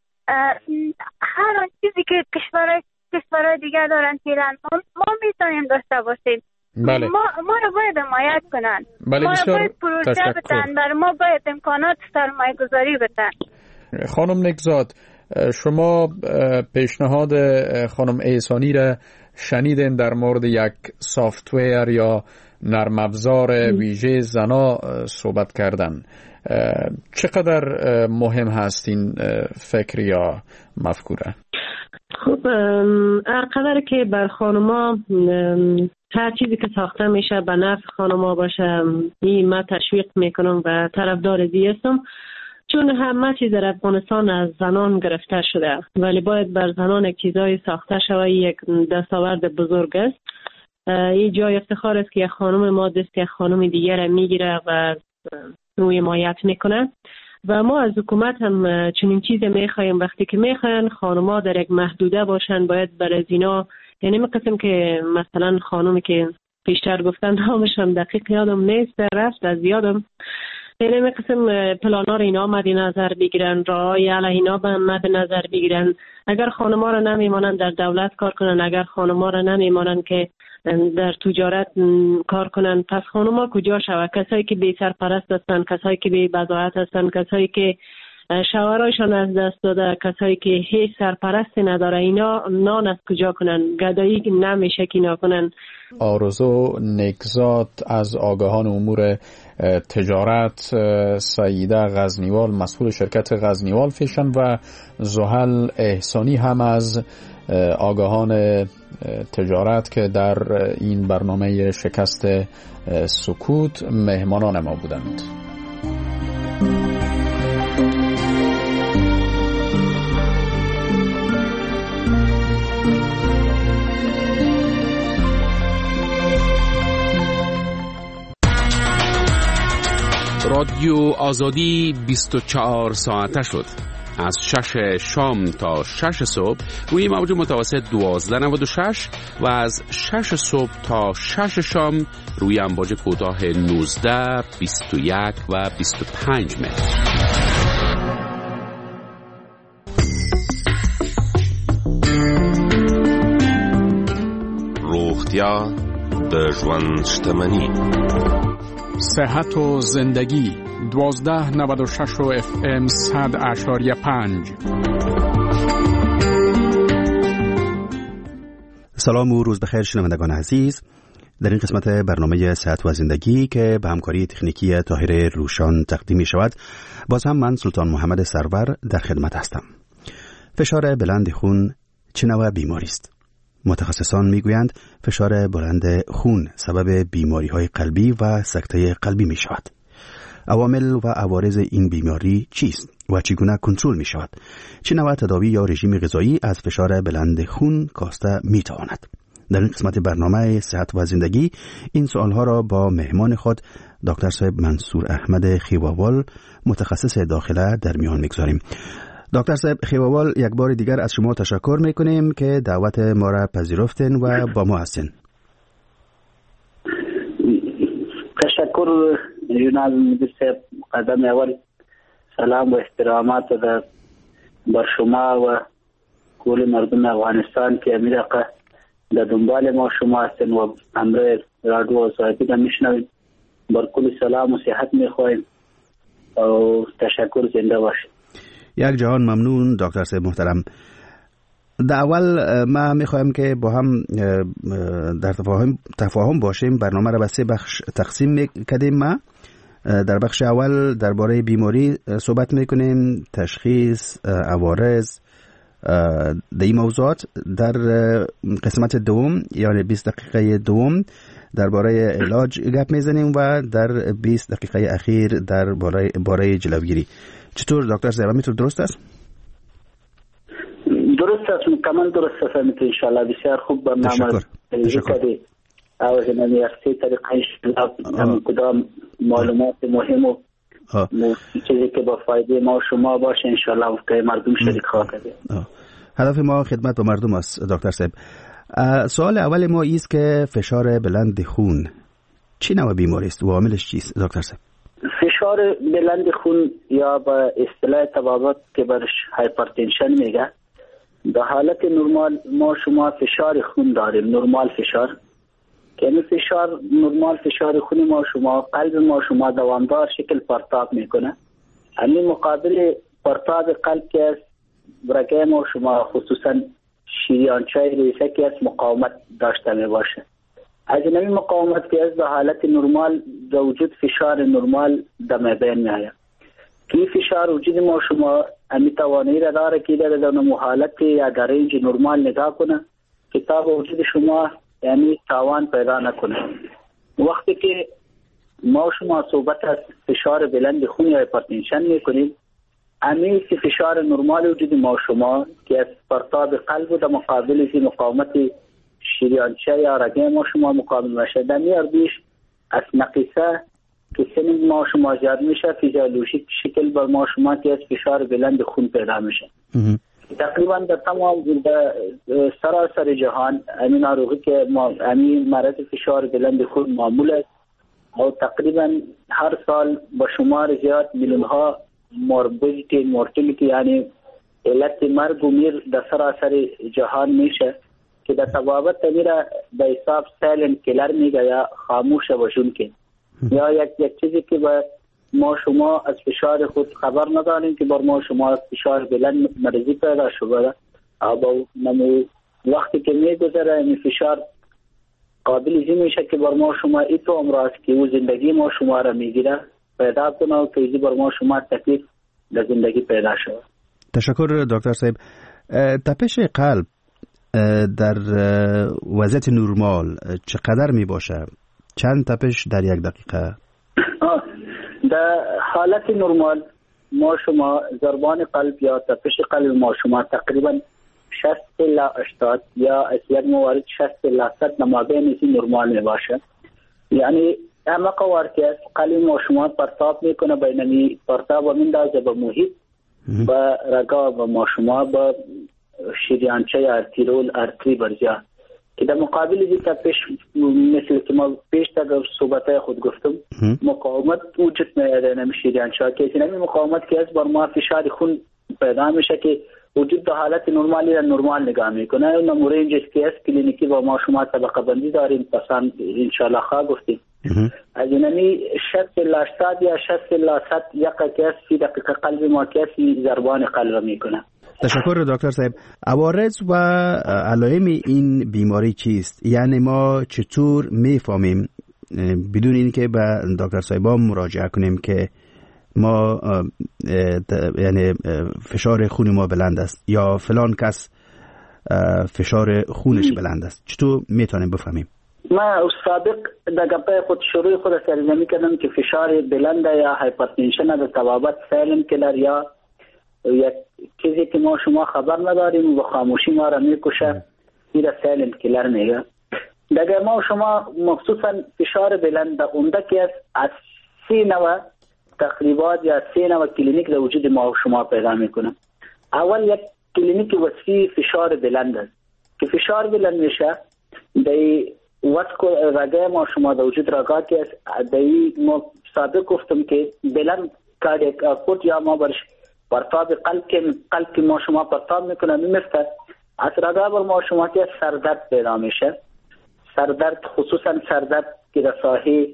هر چیزی که کشورهای دیگر دارن فعلا ما میتونیم داشته باشیم. بله. ما رو باید حمایت کنن. بله، ما بسیار باید پروژه بتن، بر ما باید امکانات سرمایه گذاری بتن. خانم نکزاد، شما پیشنهاد خانم احسانی را شنیدین در مورد یک سافتویر یا نرم افزار ویژه زنا صحبت کردن. چقدر مهم هست این فکر یا مفکوره؟ خب هر قدر که بر خانما هر چیزی که ساخته میشه به نفع خانما باشه، این من تشویق میکنم و طرفدار دی هستم، چون همه چیز در افغانستان از زنان گرفته شده، ولی باید بر زنان یک چیزای ساخته شود. یک دستاورد بزرگ است. این جای افتخار است که یک خانم ما دست یک خانم دیگر را میگیره و روی حمایت میکنه و ما از حکومت هم چنین چیزی میخوایم. وقتی که میخواین خانم‌ها در یک محدوده باشن، باید برای اینا، یعنی می‌قسم که مثلا خانمی که پیشتر گفتن نامش هم دقیق یادم نیست، رفت از یادم، یعنی می‌قسم پلانا رو اینا مد نظر بگیرن، راهی علیه اینا مد نظر بگیرن. اگر خانم‌ها رو نمیمانن در دولت کار کنن، اگر خانم‌ها رو نمیمانن که در تجارت کار کنن، پس خانم‌ها کجا شود؟ کسایی که بی سرپرست هستن، کسایی که بی بضاعت هستن، کسایی که شوهرایشان از دست داده، کسایی که هیچ سرپرستی نداره، اینا نان از کجا کنن؟ گدایی نمیشه که اینا کنن. آرزو نکزاد از آگاهان امور تجارت، سعیده غزنیوال مسئول شرکت غزنیوال فیشن و زحل احسانی هم از آگاهان تجارت که در این برنامه شکست سکوت مهمانان ما بودند. رادیو آزادی 24 ساعته شد. از 6 شام تا 6 صبح روی موج متوسط 1296 و از 6 صبح تا 6 شام روی امواج کوتاه 19، 21 و 25 متر. روغتیا د ژوند شتمني. صحت و زندگی 1296 و FM 100.5. سلام و روز بخیر شنوندگان عزیز. در این قسمت برنامه صحت و زندگی که به همکاری تکنیکی طاهر روشان تقدیم می شود، باز هم من سلطان محمد سرور در خدمت هستم. فشار بلند خون چه نوع بیماری است؟ متخصصان میگویند فشار بلند خون سبب بیماری‌های قلبی و سکته قلبی می شود. عوامل و عوارض این بیماری چیست و چگونه کنترل می شود؟ چه نوع تداوی یا رژیم غذایی از فشار بلند خون کاسته می تواند؟ در این قسمت برنامه صحت و زندگی این سوالها را با مهمان خود دکتر صاحب منصور احمد خیواوال متخصص داخله در میان میگذاریم. دکتر صاحب خیواوال، یک بار دیگر از شما تشکر میکنیم که دعوت ما را پذیرفتین و با ما هستین. تشکر جناب مدیر صاحب. قدم اول سلام و احترامات بر شما و کل مردم افغانستان که امیرقه در دنبال ما شما هستین و امر رادیو آزادی را میشنوید. بر کل سلام و صحت میخواهیم و تشکر. زنده باشید. یک جهان ممنون دکتر صاحب محترم. در اول ما میخوایم که با هم در تفاهم باشیم. برنامه را به 3 بخش تقسیم کردیم. ما در بخش اول درباره بیماری صحبت میکنیم، تشخیص، عوارض، در این موضوعات. در قسمت دوم یعنی 20 دقیقه دوم درباره علاج گپ میزنیم و در 20 دقیقه اخیر درباره جلوگیری. چطور دکتر صاحب، میتونه درست است؟ درست است، کاملا درست است ان شاء الله. بسیار خوب برنامه کردی. از این یافته طریقه کدام معلومات مهم و چیزی که با فایده ما و شما باشه ان شاء الله که مردم شریک خواهد کرد. هدف ما خدمت به مردم است دکتر صاحب. سوال اول ما است که فشار بلند خون چه نوع بیماری است و عاملش چیست دکتر صاحب؟ فشار بلند خون یا به اصطلاح طبابت که برش هایپرتنشن میگه، در حالت نرمال ما شما فشار خون داریم، نرمال فشار که این فشار نرمال، فشار خون ما شما، قلب ما شما دوامدار شکل پرتاب میکنه. همین مقابل پرتاب قلب که است رگه ما شما خصوصا شریانچه ریسه که است مقاومت داشته می باشه. از این مقاومت که است در حالت نرمال در وجود فشار نرمال در بین می آید. که فشار وجود ما شما امی توانایی را داره که در نمو حالت یا در رنج نرمال نگاه کنه که تا وجود شما یعنی تاوان پیدا نکنه. وقتی که ما شما صحبت از فشار بلند خون یا هایپرتنشن میکنیم، امی که فشار نرمال وجود ما شما که از پرتاب قلب و در مقابل که مقاومت شریانچه یا رگه ما شما مقابل میشه، در میاردیش از نقیصه که سن ما شما زیاد میشه فیزیولوژیک شکل بر ما شما که از فشار بلند خون پیدا میشه. تقریبا در تمام سراسر جهان امین آروغی که امین مرض فشار بلند خون معمول است و تقریبا هر سال با شمار زیاد میلیون ها مورتالیتی یعنی علت مرگ و میر در سراسر جهان میشه که در تبابت میره به حساب سایلنت کلر میگه یا خاموش وجون که یا یک چیزی که با ما شما از فشار خود خبر نداریم که بر ما شما فشار بلند مرضی پیدا شده و نمو وقتی که میگذره این فشار قابل زی میشه که بر ما شما ایتو امراض که او زندگی ما شما را میگیره پیدا کنه و که بر ما شما تکلیف در زندگی پیدا شده. تشکر دکتر صاحب. تپش قلب در وضعیت نرمال چقدر می باشه؟ چند تپش در یک دقیقه؟ در حالت نرمال ما شما ضربان قلب یا تپش قلب ما شما تقریبا 60 الی 80 یا از یک موارد 60 الی 100 نمابین نرمال می باشه. یعنی اما قوار که قلب ما شما پرتاب میکنه بینمی پرتاب و مندازه به محیط و رگا و ما شما با شریانچه یا ارتیرول ارتری برزیا که در مقابل این تپش مثل که ما پیش در صحبت خود گفتم مقاومت وجود میاره نمی شریانچه که این مقاومت که از بر ما فشار خون پیدا میشه که وجود در حالت نرمالی را نرمال نگاه میکنه. این مورنج که از کلینیکی با ما شما طبقه بندی داریم پسان انشاءالله خواه گفتیم از اینمی 60 الی 80 یا 60 الی 100 یک کس فی دقیقه قلب ما کسی ضربان قلب میکنه. تشکر دکتر صاحب. عوارض و علائم این بیماری چیست؟ یعنی ما چطور میفهمیم بدون اینکه به دکتر صاحبا مراجعه کنیم که ما یعنی فشار خون ما بلند است یا فلان کس فشار خونش بلند است؟ چطور میتونیم بفهمیم؟ ما سابق در گپه خود شروع خود سرزنمی کردم که فشار بلند یا هایپرتنشن در تبابت سایلنت کلر یا یک چیزی که ما شما خبر نداریم و خاموشی ما را میکشه این را سایلنت کلر میگه. دیگه ما شما مخصوصا فشار بلند اونده که از 3 نوع تقریبات یا 3 نوع کلینیک در وجود ما و شما پیدا میکنه. اول یک کلینیک وصفی فشار بلند است که فشار بلند میشه دی واسکو رگه ما شما در وجود رگا که است دی ما سابق گفتم که بلند کاردیک آوتپوت یا ما برش پرتاب قلب که ما شما پرتاب میکنه میفته از رگا بر ما شما که سردرد پیدا میشه. سردرد خصوصا سردرد که در ساحه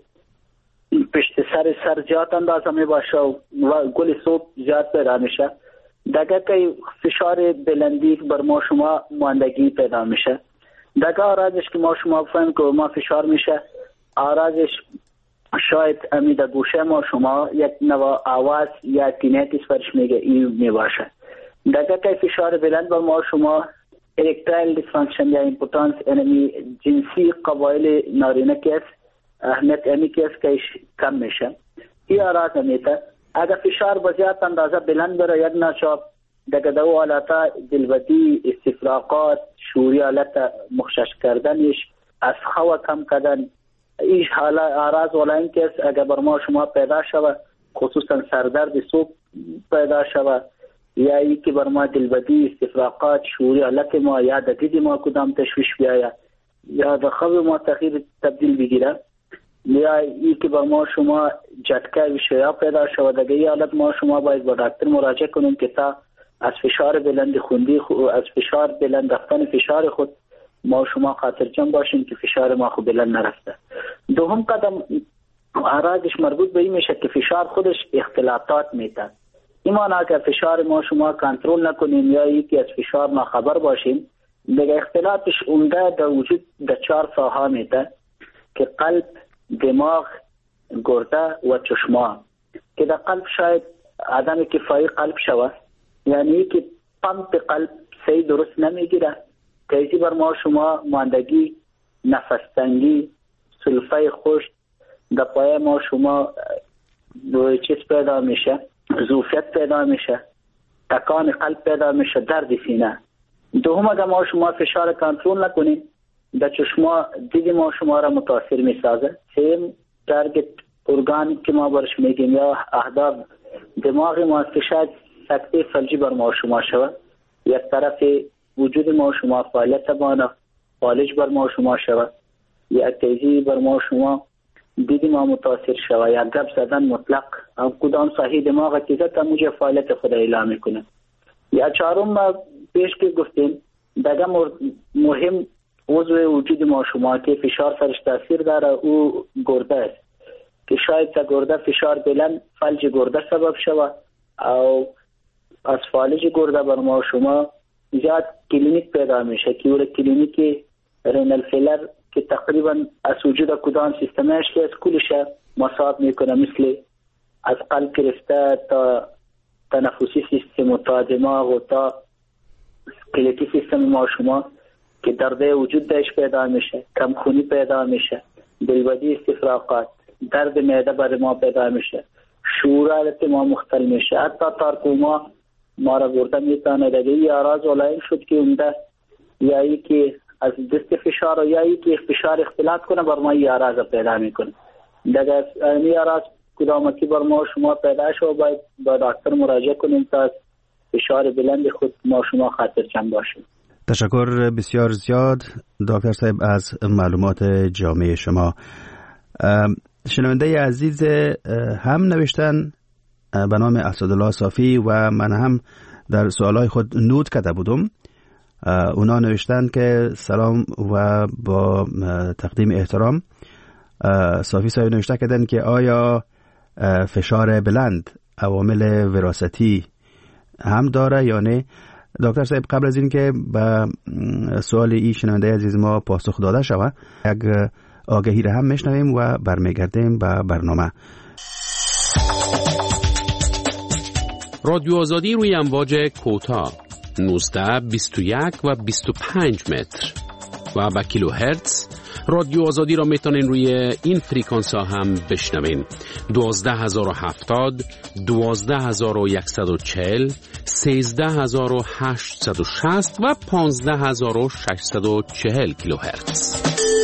پشت سر زیاد اندازه می باشه و گل صبح زیاد پیدا میشه. دیگه که فشار بلندی بر ما شما ماندگی پیدا میشه. دیگه آرازش که ما شما بفهمیم که ما فشار میشه آرازش شاید امیده گوشه ما شما یک نوع آواز یا تینیتیس برش میگه این می باشه. دیگه که فشار بلند بر ما شما اریکتایل دیسفانکشن یا ایمپوتانس انمی جنسی قبایل نارینه که است اهمیت امی که است که کم میشه. این آراز امیده اگر فشار بزیاد اندازه بلند بره یک ناچاب دیگه دو حالتا دلبدی استفراقات شوری حالت مخشش کردنش از خوا کم کردن ایش حالا آراز ولا این که است اگر بر ما شما پیدا شود خصوصا سردرد صبح پیدا شود یا ای که بر ما دلبدی استفراقات شوری حالت ما یا دید ما کدام تشویش بیاید یا در خواب ما تغییر تبدیل بگیره یا ای که بر ما شما جتکه وشیا پیدا شود دیگه ای حالت ما شما باید با دکتر مراجعه کنیم که تا از فشار بلند خوندی از فشار بلند رفتن فشار خود ما شما خاطرجم باشیم که فشار ما خوب بلند نرفته. دوم قدم اعراضش مربوط به این میشه که فشار خودش اختلاطات میده. ایمان اگر فشار ما شما کنترل نکنیم یا یکی از فشار ما خبر باشیم، دیگه اختلاطش عمده در وجود در 4 ساحه میده که قلب، دماغ، گرده و چشما. که در قلب شاید عدم کفایی قلب شود، یعنی که پمپ قلب صحیح درست نمیگیره، تیزی بر ما شما ماندگی، نفس تنگی، سلفه خشک در پای ما شما چیز پیدا میشه، ظرفیت پیدا میشه، تکان قلب پیدا میشه، درد سینه. دوم اگر ما شما فشار کنترل نکنیم در چشما دید ما شما را متاثر میسازه. سیم تارگت ارگان که ما برش میگیم یا اهداف دماغ ما که شاید سکته فلجی بر ما شما شود، یک طرف وجود ما شما فعالیت بانا فالج بر ما شما شود، یا تیزی بر ما شما دیدی ما متاثر شود، یا گپ زدن مطلق هم کدام صحیح دماغ که زد موجه فعالیت خود اعلام میکنه. یا چهارم ما پیش که گفتیم دیگه مهم عضو وجود ما شما که فشار سرش تاثیر داره او گرده است که شاید تا گرده فشار بلند فلج گرده سبب شود او از فالج گرده بر ما شما زیاد کلینیک پیدا میشه که اول کلینیک رینال فیلر که تقریبا از وجود کدام سیستمش که از کلش مصاب میکنه، مثل از قلب گرفته تا تنفسی سیستم و تا دماغ و تا اسکلتی سیستم ما شما که درده وجود داشت پیدا میشه، کم خونی پیدا میشه، دلبدی استفراغات، درد معده بر ما پیدا میشه، شعور حالت ما مختل میشه، حتی تارکوما ما را برده میتانه. دیگه این اعراض علائم شد که عمده یا ای که از دست فشار یا ای که فشار اختلاط کنه بر ما این اعراض پیدا میکنه. دیگه این اعراض کدامتی بر ما شما پیدا شد باید با دکتر مراجعه کنیم تا از فشار بلند خود ما شما خاطرجم باشیم. تشکر بسیار زیاد دکتر صاحب از معلومات جامع شما. شنونده عزیز هم نوشتن به نام اسدالله صافی و من هم در سوالای خود نوت کرده بودم. اونا نوشتن که سلام و با تقدیم احترام. صافی صاحب نوشته کردن که آیا فشار بلند عوامل وراثتی هم داره یا نه؟ دکتر صاحب قبل از این که به سوال این شنونده عزیز ما پاسخ داده شود یک آگهی را هم میشنویم و برمیگردیم به برنامه. رادیو آزادی روی امواج کوتاه 19 21 و 25 متر و با کیلو هرتز. رادیو آزادی را میتونین روی این فریکانس ها هم بشنوین: 12070 12140 13860 و 15640 کیلوهرتز.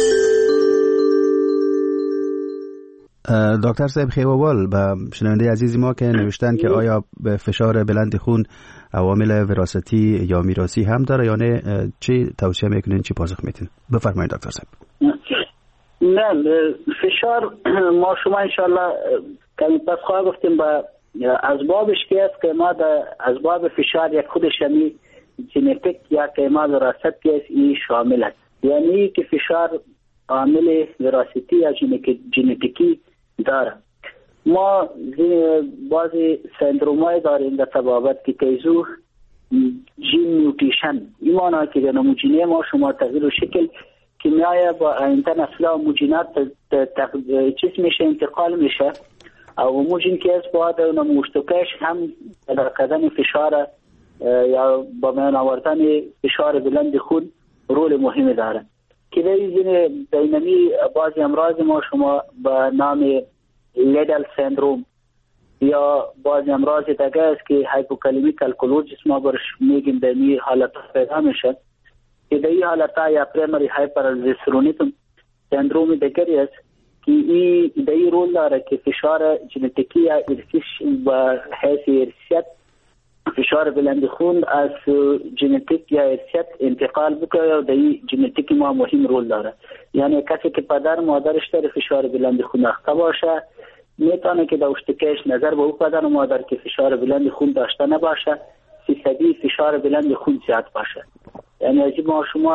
دکتر صاحب خیوال به شنونده عزیزی ما که نوشتن که آیا به فشار بلند خون عوامل وراثتی یا میراثی هم داره یا نه، چی توصیه میکنین، چی پاسخ میتین؟ بفرمایید دکتر صاحب. نه فشار ما شما انشالله کمی پس خواهد گفتیم با اسبابش که است که ما در اسباب فشار یک خودش همی ژنتیک یا که ما وراثت که است این شامل است، یعنی که فشار عامل وراثتی یا ژنتیکی داره. ما بعضی سندرومای داریم در تبابت که تیزو جین میوتیشن، این معنی که در نموجینه ما شما تغییر و شکل کیمیایی با آینده نسلا موجینات چیز میشه انتقال میشه او موجین که از باید اون مشتکش هم در کردن فشار یا با میان آوردن فشار بلند خون رول مهمی داره که در این دینامی بعضی امراض ما شما با نام لیدل سندروم یا بعضی امراض دیگه است که هایپوکالیمیک الکولوزیس ما برش میگیم در این حالت پیدا میشه که در این حالت یا پریمری هایپرالزیسترونیتم سندروم دیگری است که این در این رول داره که فشار ژنتیکی یا ارثیش و حیث ارثیت فشار بلند خون از ژنتیک یا ارثیت انتقال بکنه و در این ژنتیک ما مهم رول داره. یعنی کسی که پدر مادرش داره فشار بلند خون اخته باشه میتونه که در اشتکش نظر به او پدر و مادر که فشار بلند خون داشته نباشه 300 فشار بلند خون زیاد باشه. یعنی از ما شما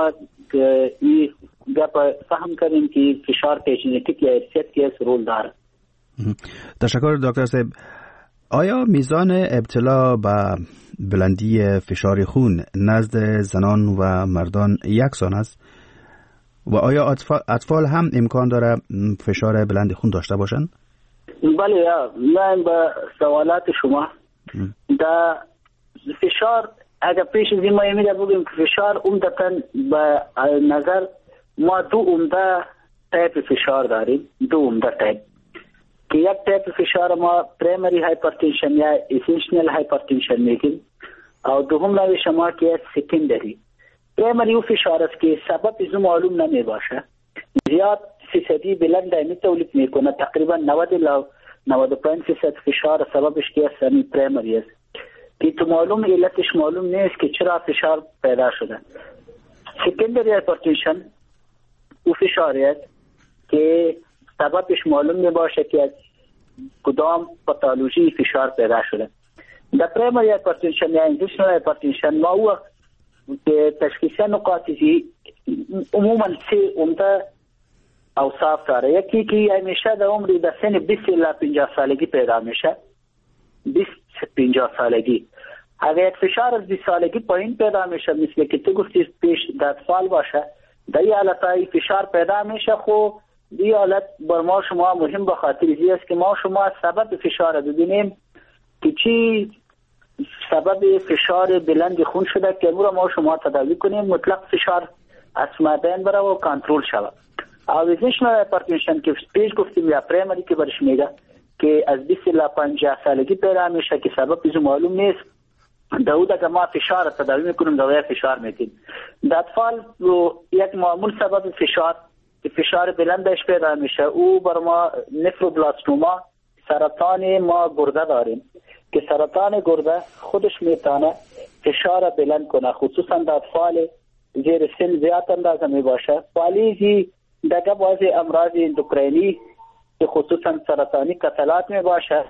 این گپ فهم کردیم که فشار ژنتیک یا ارثیت که رول داره. تشکر دکتر صاحب. آیا میزان ابتلا به بلندی فشار خون نزد زنان و مردان یکسان است و آیا اطفال هم امکان داره فشار بلند خون داشته باشند؟ بله، من به سوالات شما در فشار اگر پیش از این ما میده بگیم که فشار عمدتاً به نظر ما دو عمده تایپ فشار داریم، دو عمده تایپ که یک تایپ فشار ما پرایمری هایپرتنشن یا اسنشنل هایپرتنشن میگیم او دوم نوع شما که سکندری. پرایمری او فشار است که سبب از معلوم نمی باشه، زیاد فیصدی بلند می تولید میکنه، تقریبا 90-95% فشار سببش که است پرایمری است که تو معلوم علتش معلوم نیست که چرا فشار پیدا شده. سکندری هایپرتنشن او فشاری است که سببش معلوم می باشه که از کدام پاتولوژی فشار پیدا شده. در پرایمری هایپرتنشن یا اسنشنل هایپرتنشن ما او که تشخیص نقاطی عموما سه عمده اوصاف داره. یکی که همیشه در عمر در سن 20 الی 50 سالگی پیدا میشه، 20-50 سالگی. اگر یک فشار از 20 سالگی پایین پیدا میشه مثل که تو گفتی پیش در اطفال باشه، در این حالت فشار پیدا میشه. خب این حالت بر ما شما مهم به خاطر این است که ما شما سبب فشار ببینیم که چی سبب فشار بلند خون شده که ما شما تداوی کنیم، مطلق فشار از بین بره و کنترل شود. اسنشنل هایپرتنشن که پیش گفتیم یا پرایمری که برش میگه که از 20 الی 50 سالگی پیدا میشه که سبب از معلوم نیست، داود اگر ما فشار تداوی میکنیم دوای فشار میدیم. در اطفال یک معمول سبب فشار که فشار بلندش پیدا میشه او بر ما نفروبلاستوما، سرطان ما گرده داریم که سرطان گرده خودش میتونه فشار بلند کنه، خصوصا در اطفال زیر سن زیاد اندازه می باشه. پالیزی دیگه بعضی امراض اندوکرینی که خصوصا سرطانی کتلات می باشه،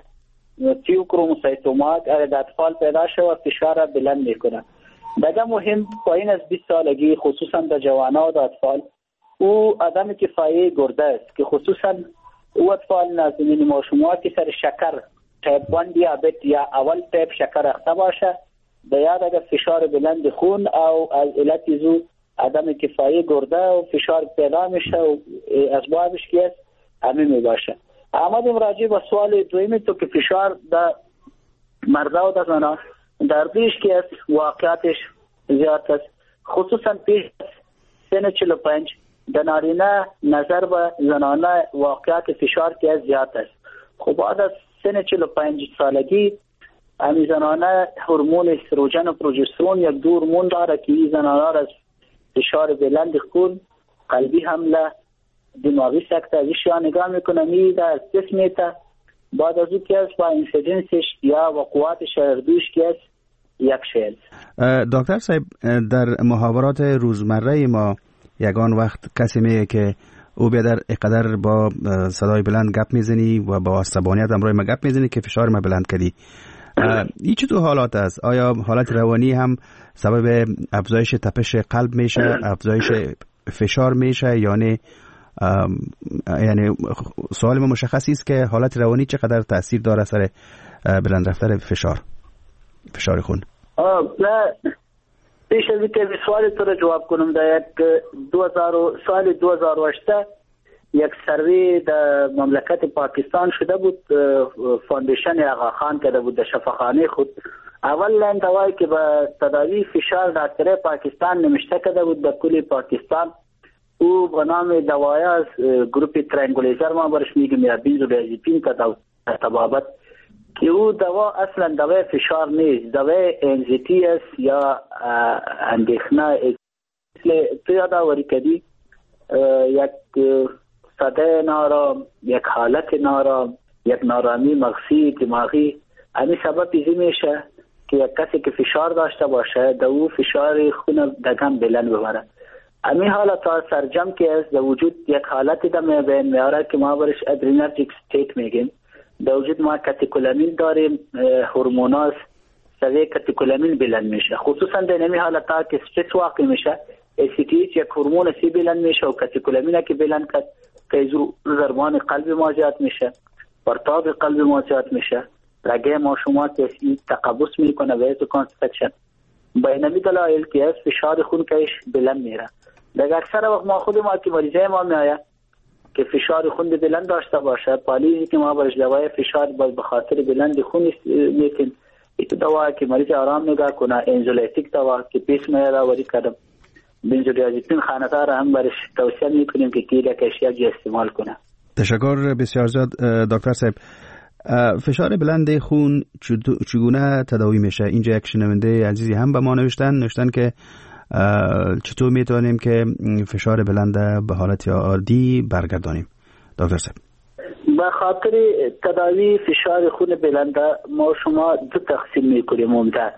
تیوکروموسایتومات در اطفال پیدا شده و فشار بلند میکنه. دیگه مهم پایین از 20 سالگی خصوصا در جوانان و در اطفال او عدم کفایه گرده است که خصوصا او اطفال نازنین ما شما که سر شکر تایپ 1 دیابت یا اول تایپ شکر اخته باشه، باید اگر فشار بلند خون او از علت زو عدم کفایه گرده و فشار پیدا میشه و اسبابش که است همین می باشه. آمدیم راجع به سوال دویمی تو که فشار در مردا و در زنان در دیش که است واقعاتش زیاد است، خصوصا پیش سن 45 در نارینه نظر به زنانه واقعات فشار که است زیاد است. خب بعد از سن 45 سالگی امی زنانه هورمون استروژن و پروژسترون یک دو هورمون داره که این زنانه از فشار بلند خون، قلبی حمله، دماغی سکته ازش نگاه میکنه می در جسمیت. بعد از اون که است با اینسیدنسش یا وقوعاتش اردوش که است یک شیل. دکتر صاحب در محاورات روزمره ما یگان وقت کسی میگه که او بیادر اقدر با صدای بلند گپ میزنی و با عصبانیت امروی ما گپ میزنی که فشار ما بلند کردی. این چه تو حالات است؟ آیا حالت روانی هم سبب افزایش تپش قلب میشه، افزایش فشار میشه، یعنی سوال ما مشخصی است که حالت روانی چقدر تاثیر داره سر بلند رفتن فشار خون؟ پیش از اینکه سوال تو را جواب کنم در سال 2008 یک سروی در مملکت پاکستان شده بود، فاندیشن آقا خان کرده بود در شفاخانه خود. اول دوایی که به تداوی فشار دکتر پاکستان نمیشته کرده بود در کل پاکستان، او به نام دوای از گروپ ترینگولیزر ما برش میگم یا بنزودیازپین تبابت که او دوا اصلا دوای فشار نیست، دوای انزیتی است یا اندیخنه. تو یادآوری کردی یک صدای نارام، یک حالت نارام، یک نارامی مغزی دماغی، همین سبب ایزی میشه که یک کسی که فشار داشته باشه در او فشار خون دگم بلند ببره. همین حالت ها سرجم که است در وجود یک حالتی در بین میاره که ما برش ادرینرژیک استیت میگیم. در وجود ما کاتیکولامین داریم، هورموناس سوی کاتیکولامین بلند میشه، خصوصا در نمی حالت ها که استرس واقع میشه ACTH یک هورمون سی بلند میشه و کاتیکولامین که بلند کرد که ضربان قلب ما زیاد میشه، پرتاب قلب ما زیاد میشه، رگه ما شما که تقبض میکنه و ایتو کانسترکشن. با اینمی دلایل که از فشار خون کهش بلند میره. در اکثر وقت ما خود ما که مریضه ما میآید که فشار خون بلند داشته باشه، پالیزی که ما برش دوای فشار به خاطر بلند خون میتیم، ایت دوا که مریض آرام نگاه کنه، انزولیتیک دوا که پیس میاد آوری کردم، بنزودیازپین خانه‌دار هم برش توصیه میکنیم که کیلا کشیاجی استعمال کنه. تشکر بسیار زیاد دکتر صاحب. فشار بلند خون چگونه تداوی میشه؟ اینجا یک شنونده عزیزی هم به ما نوشتن که چطور میتونیم که فشار بلند به حالت عادی برگردانیم دکتر صاحب؟ به خاطر تداوی فشار خون بلند ما شما دو تقسیم میکنیم عمدن.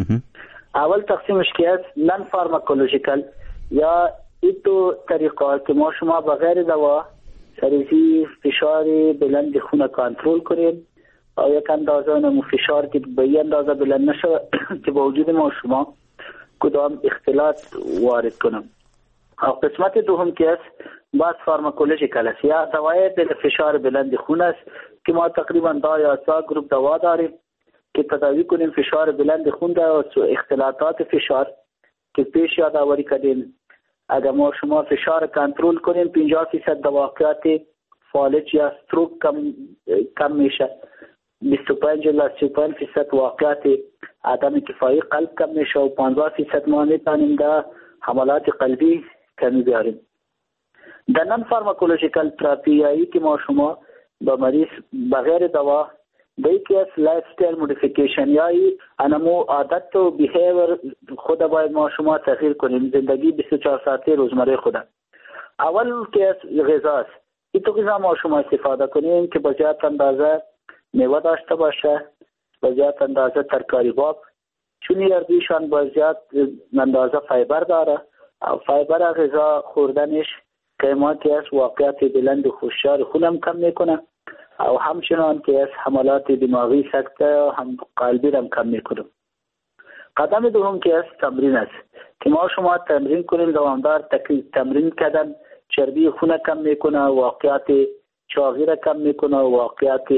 اول تقسیمش که است نان فارماکولوژیکال یا این دو طریقه که ما شما بغیر دوا سریزی فشار بلند خون کنترل کنیم و یک اندازه نمو فشار که به این اندازه بلند نشه که با وجود ما شما کدام اختلاط وارد کنم. و قسمت دوم که است باز فارماکولوژیکال است یا دوای فشار بلند خون است که ما تقریبا 2 یا 3 گروپ دوا داریم که تداوی کنیم فشار بلند خون و اختلاطات فشار که پیش یادآوری کردیم. اگر ما شما فشار کنترل کنیم 50% واقعیت فالج یا استروک کم میشه، 25 الی 35% واقعیت عدم کفایی قلب کم میشه و 15% ما میتونیم در حملات قلبی کمی بیاریم. در نان فارماکولوژیکال تراپی که ما شما با مریض بغیر دوا دیگه از لایف استایل مودیفیکیشن یا انمو عادت و بیهیور خود باید ما شما تغییر کنیم، زندگی 24 ساعته روزمره خود. اول که از غذا است، این تو غذا ما شما استفاده کنیم که با زیاد اندازه میوه داشته باشه، با زیاد اندازه ترکاری باب، چون یردیشان با زیاد اندازه فایبر داره. فایبر غذا خوردنش که ما که از واقعیت بلند و فشار خونم کم میکنه او همچنان که از حملات دماغی سکته هم قلبی هم کم میکنه. قدم دوم که از تمرین است که ما شما تمرین کنیم، دوامدار تمرین کردن چربی خون کم میکنه، واقعیت چاقی را کم میکنه، واقعیت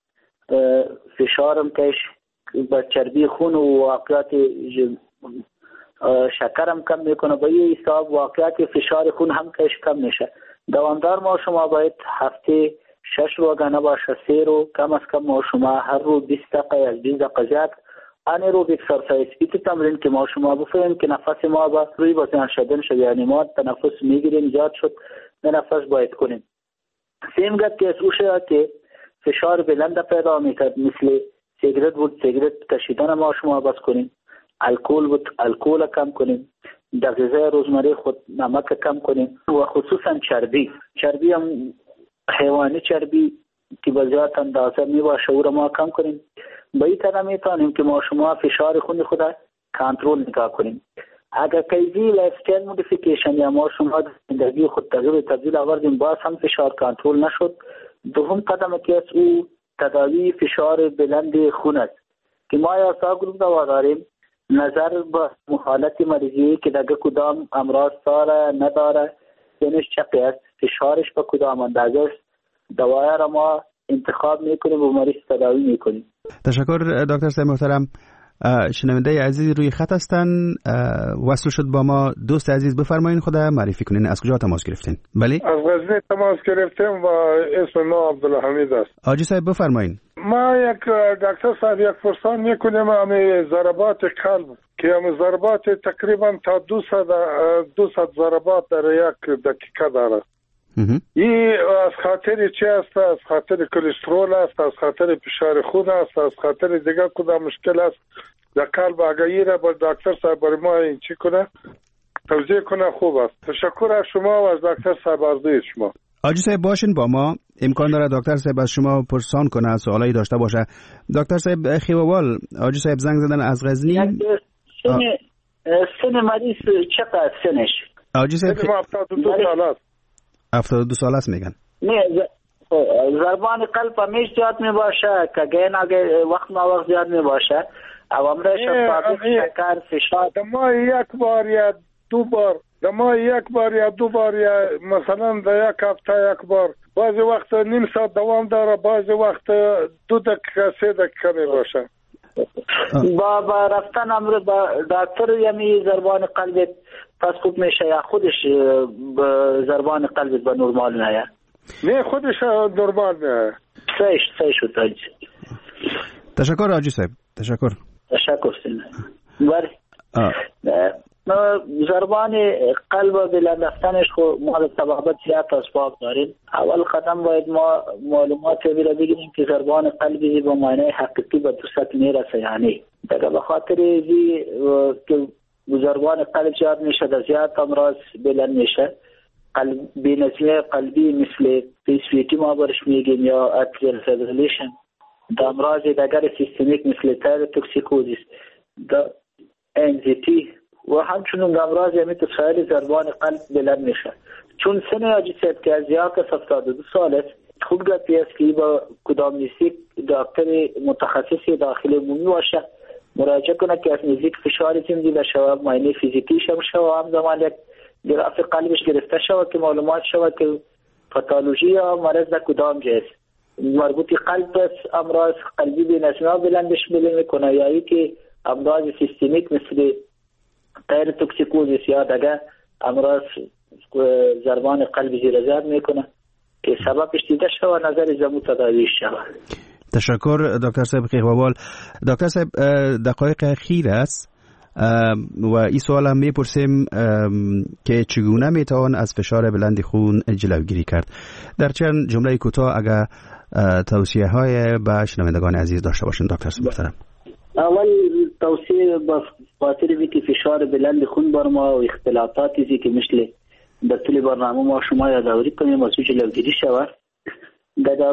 فشارم کش با چربی خون و واقعیت شکرم کم میکنه. با این حساب واقعیت فشار خون هم کش کم میشه. دوامدار ما شما باید هفته 6 روز نباشه 3 روز کم از کم ما شما هر روز 20 دقیقه از 20 دقیقه زیاد انیروبیک اکسرسایز ایت تمرین که ما شما بفهمیم که نفس ما با روی بازیان شدن شد، یعنی ما تنفس میگیریم زیاد شد نفس باید کنیم. سیم گفت که اوشه که فشار بلند پیدا میکرد، مثل سیگرت بود سیگرت کشیدن ما شما بس کنیم، الکل بود الکل کم کنیم، در غذای روزمره خود نمک کم کنیم و خصوصا چربی هم حیوانی چربی که به زیاد اندازه می باشه او را ما کم کنیم. به این طرح میتونیم که ما شما فشار خون خود کنترل نگاه کنیم. اگر کیزی لایف استایل مودیفیکیشن یا ما شما زندگی خود تبدیل آوردیم باز هم فشار کنترل نشد، دوم قدم که از او تداوی فشار بلند خون است که ما یا سا گروپ دوا داریم نظر به حالت مریضی که دیگه کدام امراض داره نداره، یعنی چقدر است فشارش به کدام اندازه است، دوای را ما انتخاب میکنیم و مریض تداوی میکنیم. تشکر دکتر صاحب محترم. شنونده عزیز روی خط هستن، وصل شد با ما. دوست عزیز بفرمایید خود معرفی کنین، از کجا تماس گرفتین؟ بله از غزنی تماس گرفتم و اسم ما عبدالحمید است. آجی صاحب بفرمایید. ما یک دکتر صاحب یک پرسان میکنیم امی ضربات قلب که امی ضربات تقریبا تا 200 ضربات در یک دقیقه داره. این از خاطر چی است؟ از خاطر کلسترول است، از خاطر فشار خون است، از خاطر دیگر کدام مشکل است در قلب؟ اگر را با دکتر صاحب برای ما این چی کنه توضیح کنه خوب است. تشکر از شما و از دکتر صاحب از شما. آجی صاحب باشین با ما، امکان داره دکتر صاحب از شما پرسان کنه، سوالایی داشته باشه. دکتر صاحب خیوال، آجی صاحب زنگ زدن از غزنی. سن مریض چقدر سنش؟ آجی صاحب 72 سال است. 72 سال است میگن. نه ضربان قلب همیشه زیاد می باشه که گه وقت ما وقت زیاد می باشه او امرش شکر فشار ما یک بار یا 2 بار در ماه یک بار یا 2 بار یا مثلا در یک هفته یک بار، بعضی وقت نیم ساعت دوام داره، بعضی وقت 2 دقیقه 3 دقیقه می باشه. با رفتن امر با دکتر یعنی ضربان قلبت پس خوب میشه یا خودش ضربان قلبت به نرمال نه؟ نه خودش نرمال نه. صحیح شد حاجی. تشکر حاجی صاحب. تشکر سینه. ضربان قلب و بلند رفتنش خود ما طبابت زیاد اسباب داریم. اول قدم باید ما معلومات رو بگیریم که ضربان قلبی به معنی حقیقی به 200 میرسه یعنی دیگه به خاطر زی که ضربان قلب زیاد میشه در زیاد امراض بلند میشه. بی‌نظمی قلبی مثل پیسویتی ما برش میگیم یا اتریال فیبریلیشن، در امراض دیگر سیستمیک مثل تایروتوکسیکوزیس، در انزیتی و همچنین امراض مثل سایر ضربان قلب بلند میشه. چون سن حاجی صاحب که از زیاد 72 سال است، خوب گفتی است که با کدام نیستی دکتر متخصص داخل عمومی باشه مراجعه کنه که از نزدیک فشار تیم دیده شود، معاینه فیزیکیش هم شود، هم زمان یک گراف قلبش گرفته شود که معلومات شود که پاتولوژی یا مرض در کدام جای است. مربوطی قلب است، امراض قلبی بی‌نظمی بلندش بلند میکنه یا ای که امراض سیستمیک مثل تایروتوکسیکوزیس یا دیگه امراض ضربان قلب زیر زد میکنه که سببش دیده شود نظر زمو تداویش شود. تشکر دکتر صاحب قیقوال. دکتر صاحب دقایق اخیر است و این سوال هم میپرسیم که چگونه میتوان از فشار بلند خون جلوگیری کرد. در چند جمله کوتاه اگر توصیه های به شنوندگان عزیز داشته باشین دکتر صاحب محترم. اول توصیه با خاطر که فشار بلند خون بر ما و اختلافاتی که مثل در طول برنامه ما شما یادآوری کنیم و جلوگیری شود. در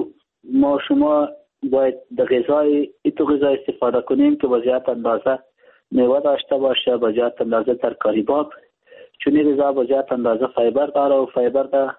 ما شما باید در غذای استفاده کنیم که بزیاد اندازه میوه داشته باشه، بزیاد اندازه ترکاری باب، چون این غذا بزیاد اندازه فایبر داره و فایبر در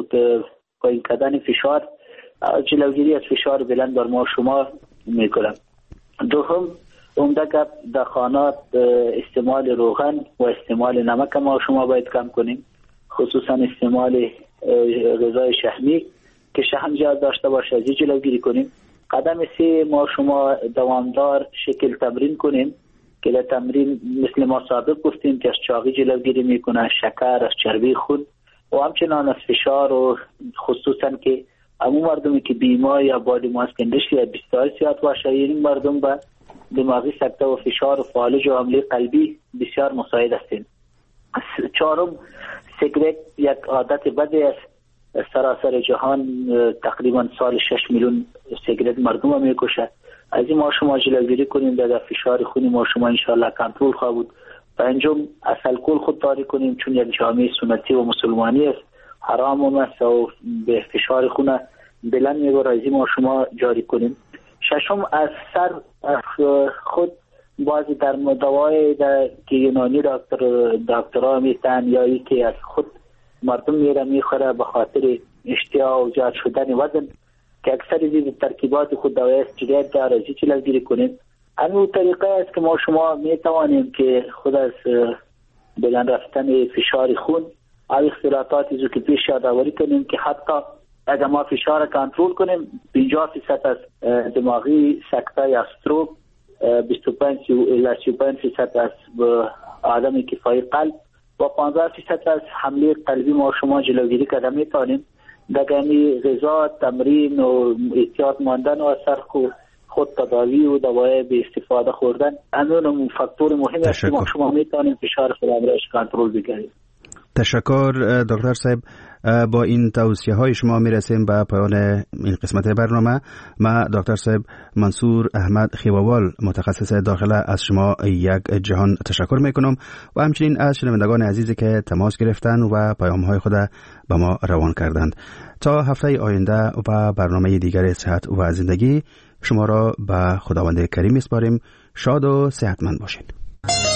پایین کردن فشار جلوگیری از فشار بلند بر ما شما میکنم. دوم عمده که در خانات استعمال روغن و استعمال نمک ما شما باید کم کنیم، خصوصا استعمال غذای شحمی که شحم زیاد داشته باشه از جلوگیری کنیم. قدم 3 ما شما دوامدار شکل تمرین کنیم که در تمرین مثل ما سابق گفتیم که از چاقی جلوگیری میکنه، شکر، از چربی خون و همچنان از فشار و خصوصا که همون مردمی که بیما یا بادی ماس کندشی یا بیستای سیاد باشه این مردم به دماغی سکته و فشار و فالج و حمله قلبی بسیار مساعد هستند. 4 سیگرت یک عادت بدی است. سراسر جهان تقریبا سال 6 میلیون سیگرت مردم میکشه. از این ما شما جلوگیری کنیم در فشار خونی ما شما انشاءالله کنترل خواهد بود. پنجم از الکل خودداری کنیم چون یک جامعه سنتی و مسلمانی است، حرام و است و به فشار خون بلند میبره. از این ما شما جاری کنیم. ششم از سر خود بعضی در دوای که یونانی دکترها میتن یا ای که از خود مردم میره میخوره به خاطر اشتها و زیاد شدن وزن که اکثر این ترکیبات خود دوای جدید در ازی جلوگیری کنیم. همین طریقه است که ما شما میتوانیم که خود از بلند رفتن فشار خون او اختلافاتی که پیش یادآوری کنیم که حتی اگر ما فشار کنترل کنیم 50% از دماغی سکته یا استروک، 25% از آدمی که فای قلب و 15% از حمله قلبی ما شما جلوگیری کرده میتونیم. دگمی غذا، تمرین و احتیاط ماندن و اثر خود تداوی و دوای به استفاده خوردن همون فاکتور مهمی است که ما شما میتونیم فشار خودمون کنترل بگیریم. تشکر دکتر صاحب. با این توصیه های شما میرسیم به پایان این قسمت برنامه. ما دکتر صاحب منصور احمد خیووال متخصص داخله از شما یک جهان تشکر میکنم و همچنین از شنوندگان عزیزی که تماس گرفتن و پیام های خود به ما روان کردند. تا هفته آینده و برنامه دیگر صحت و زندگی شما را به خداوند کریم میسپاریم. شاد و صحتمند باشید.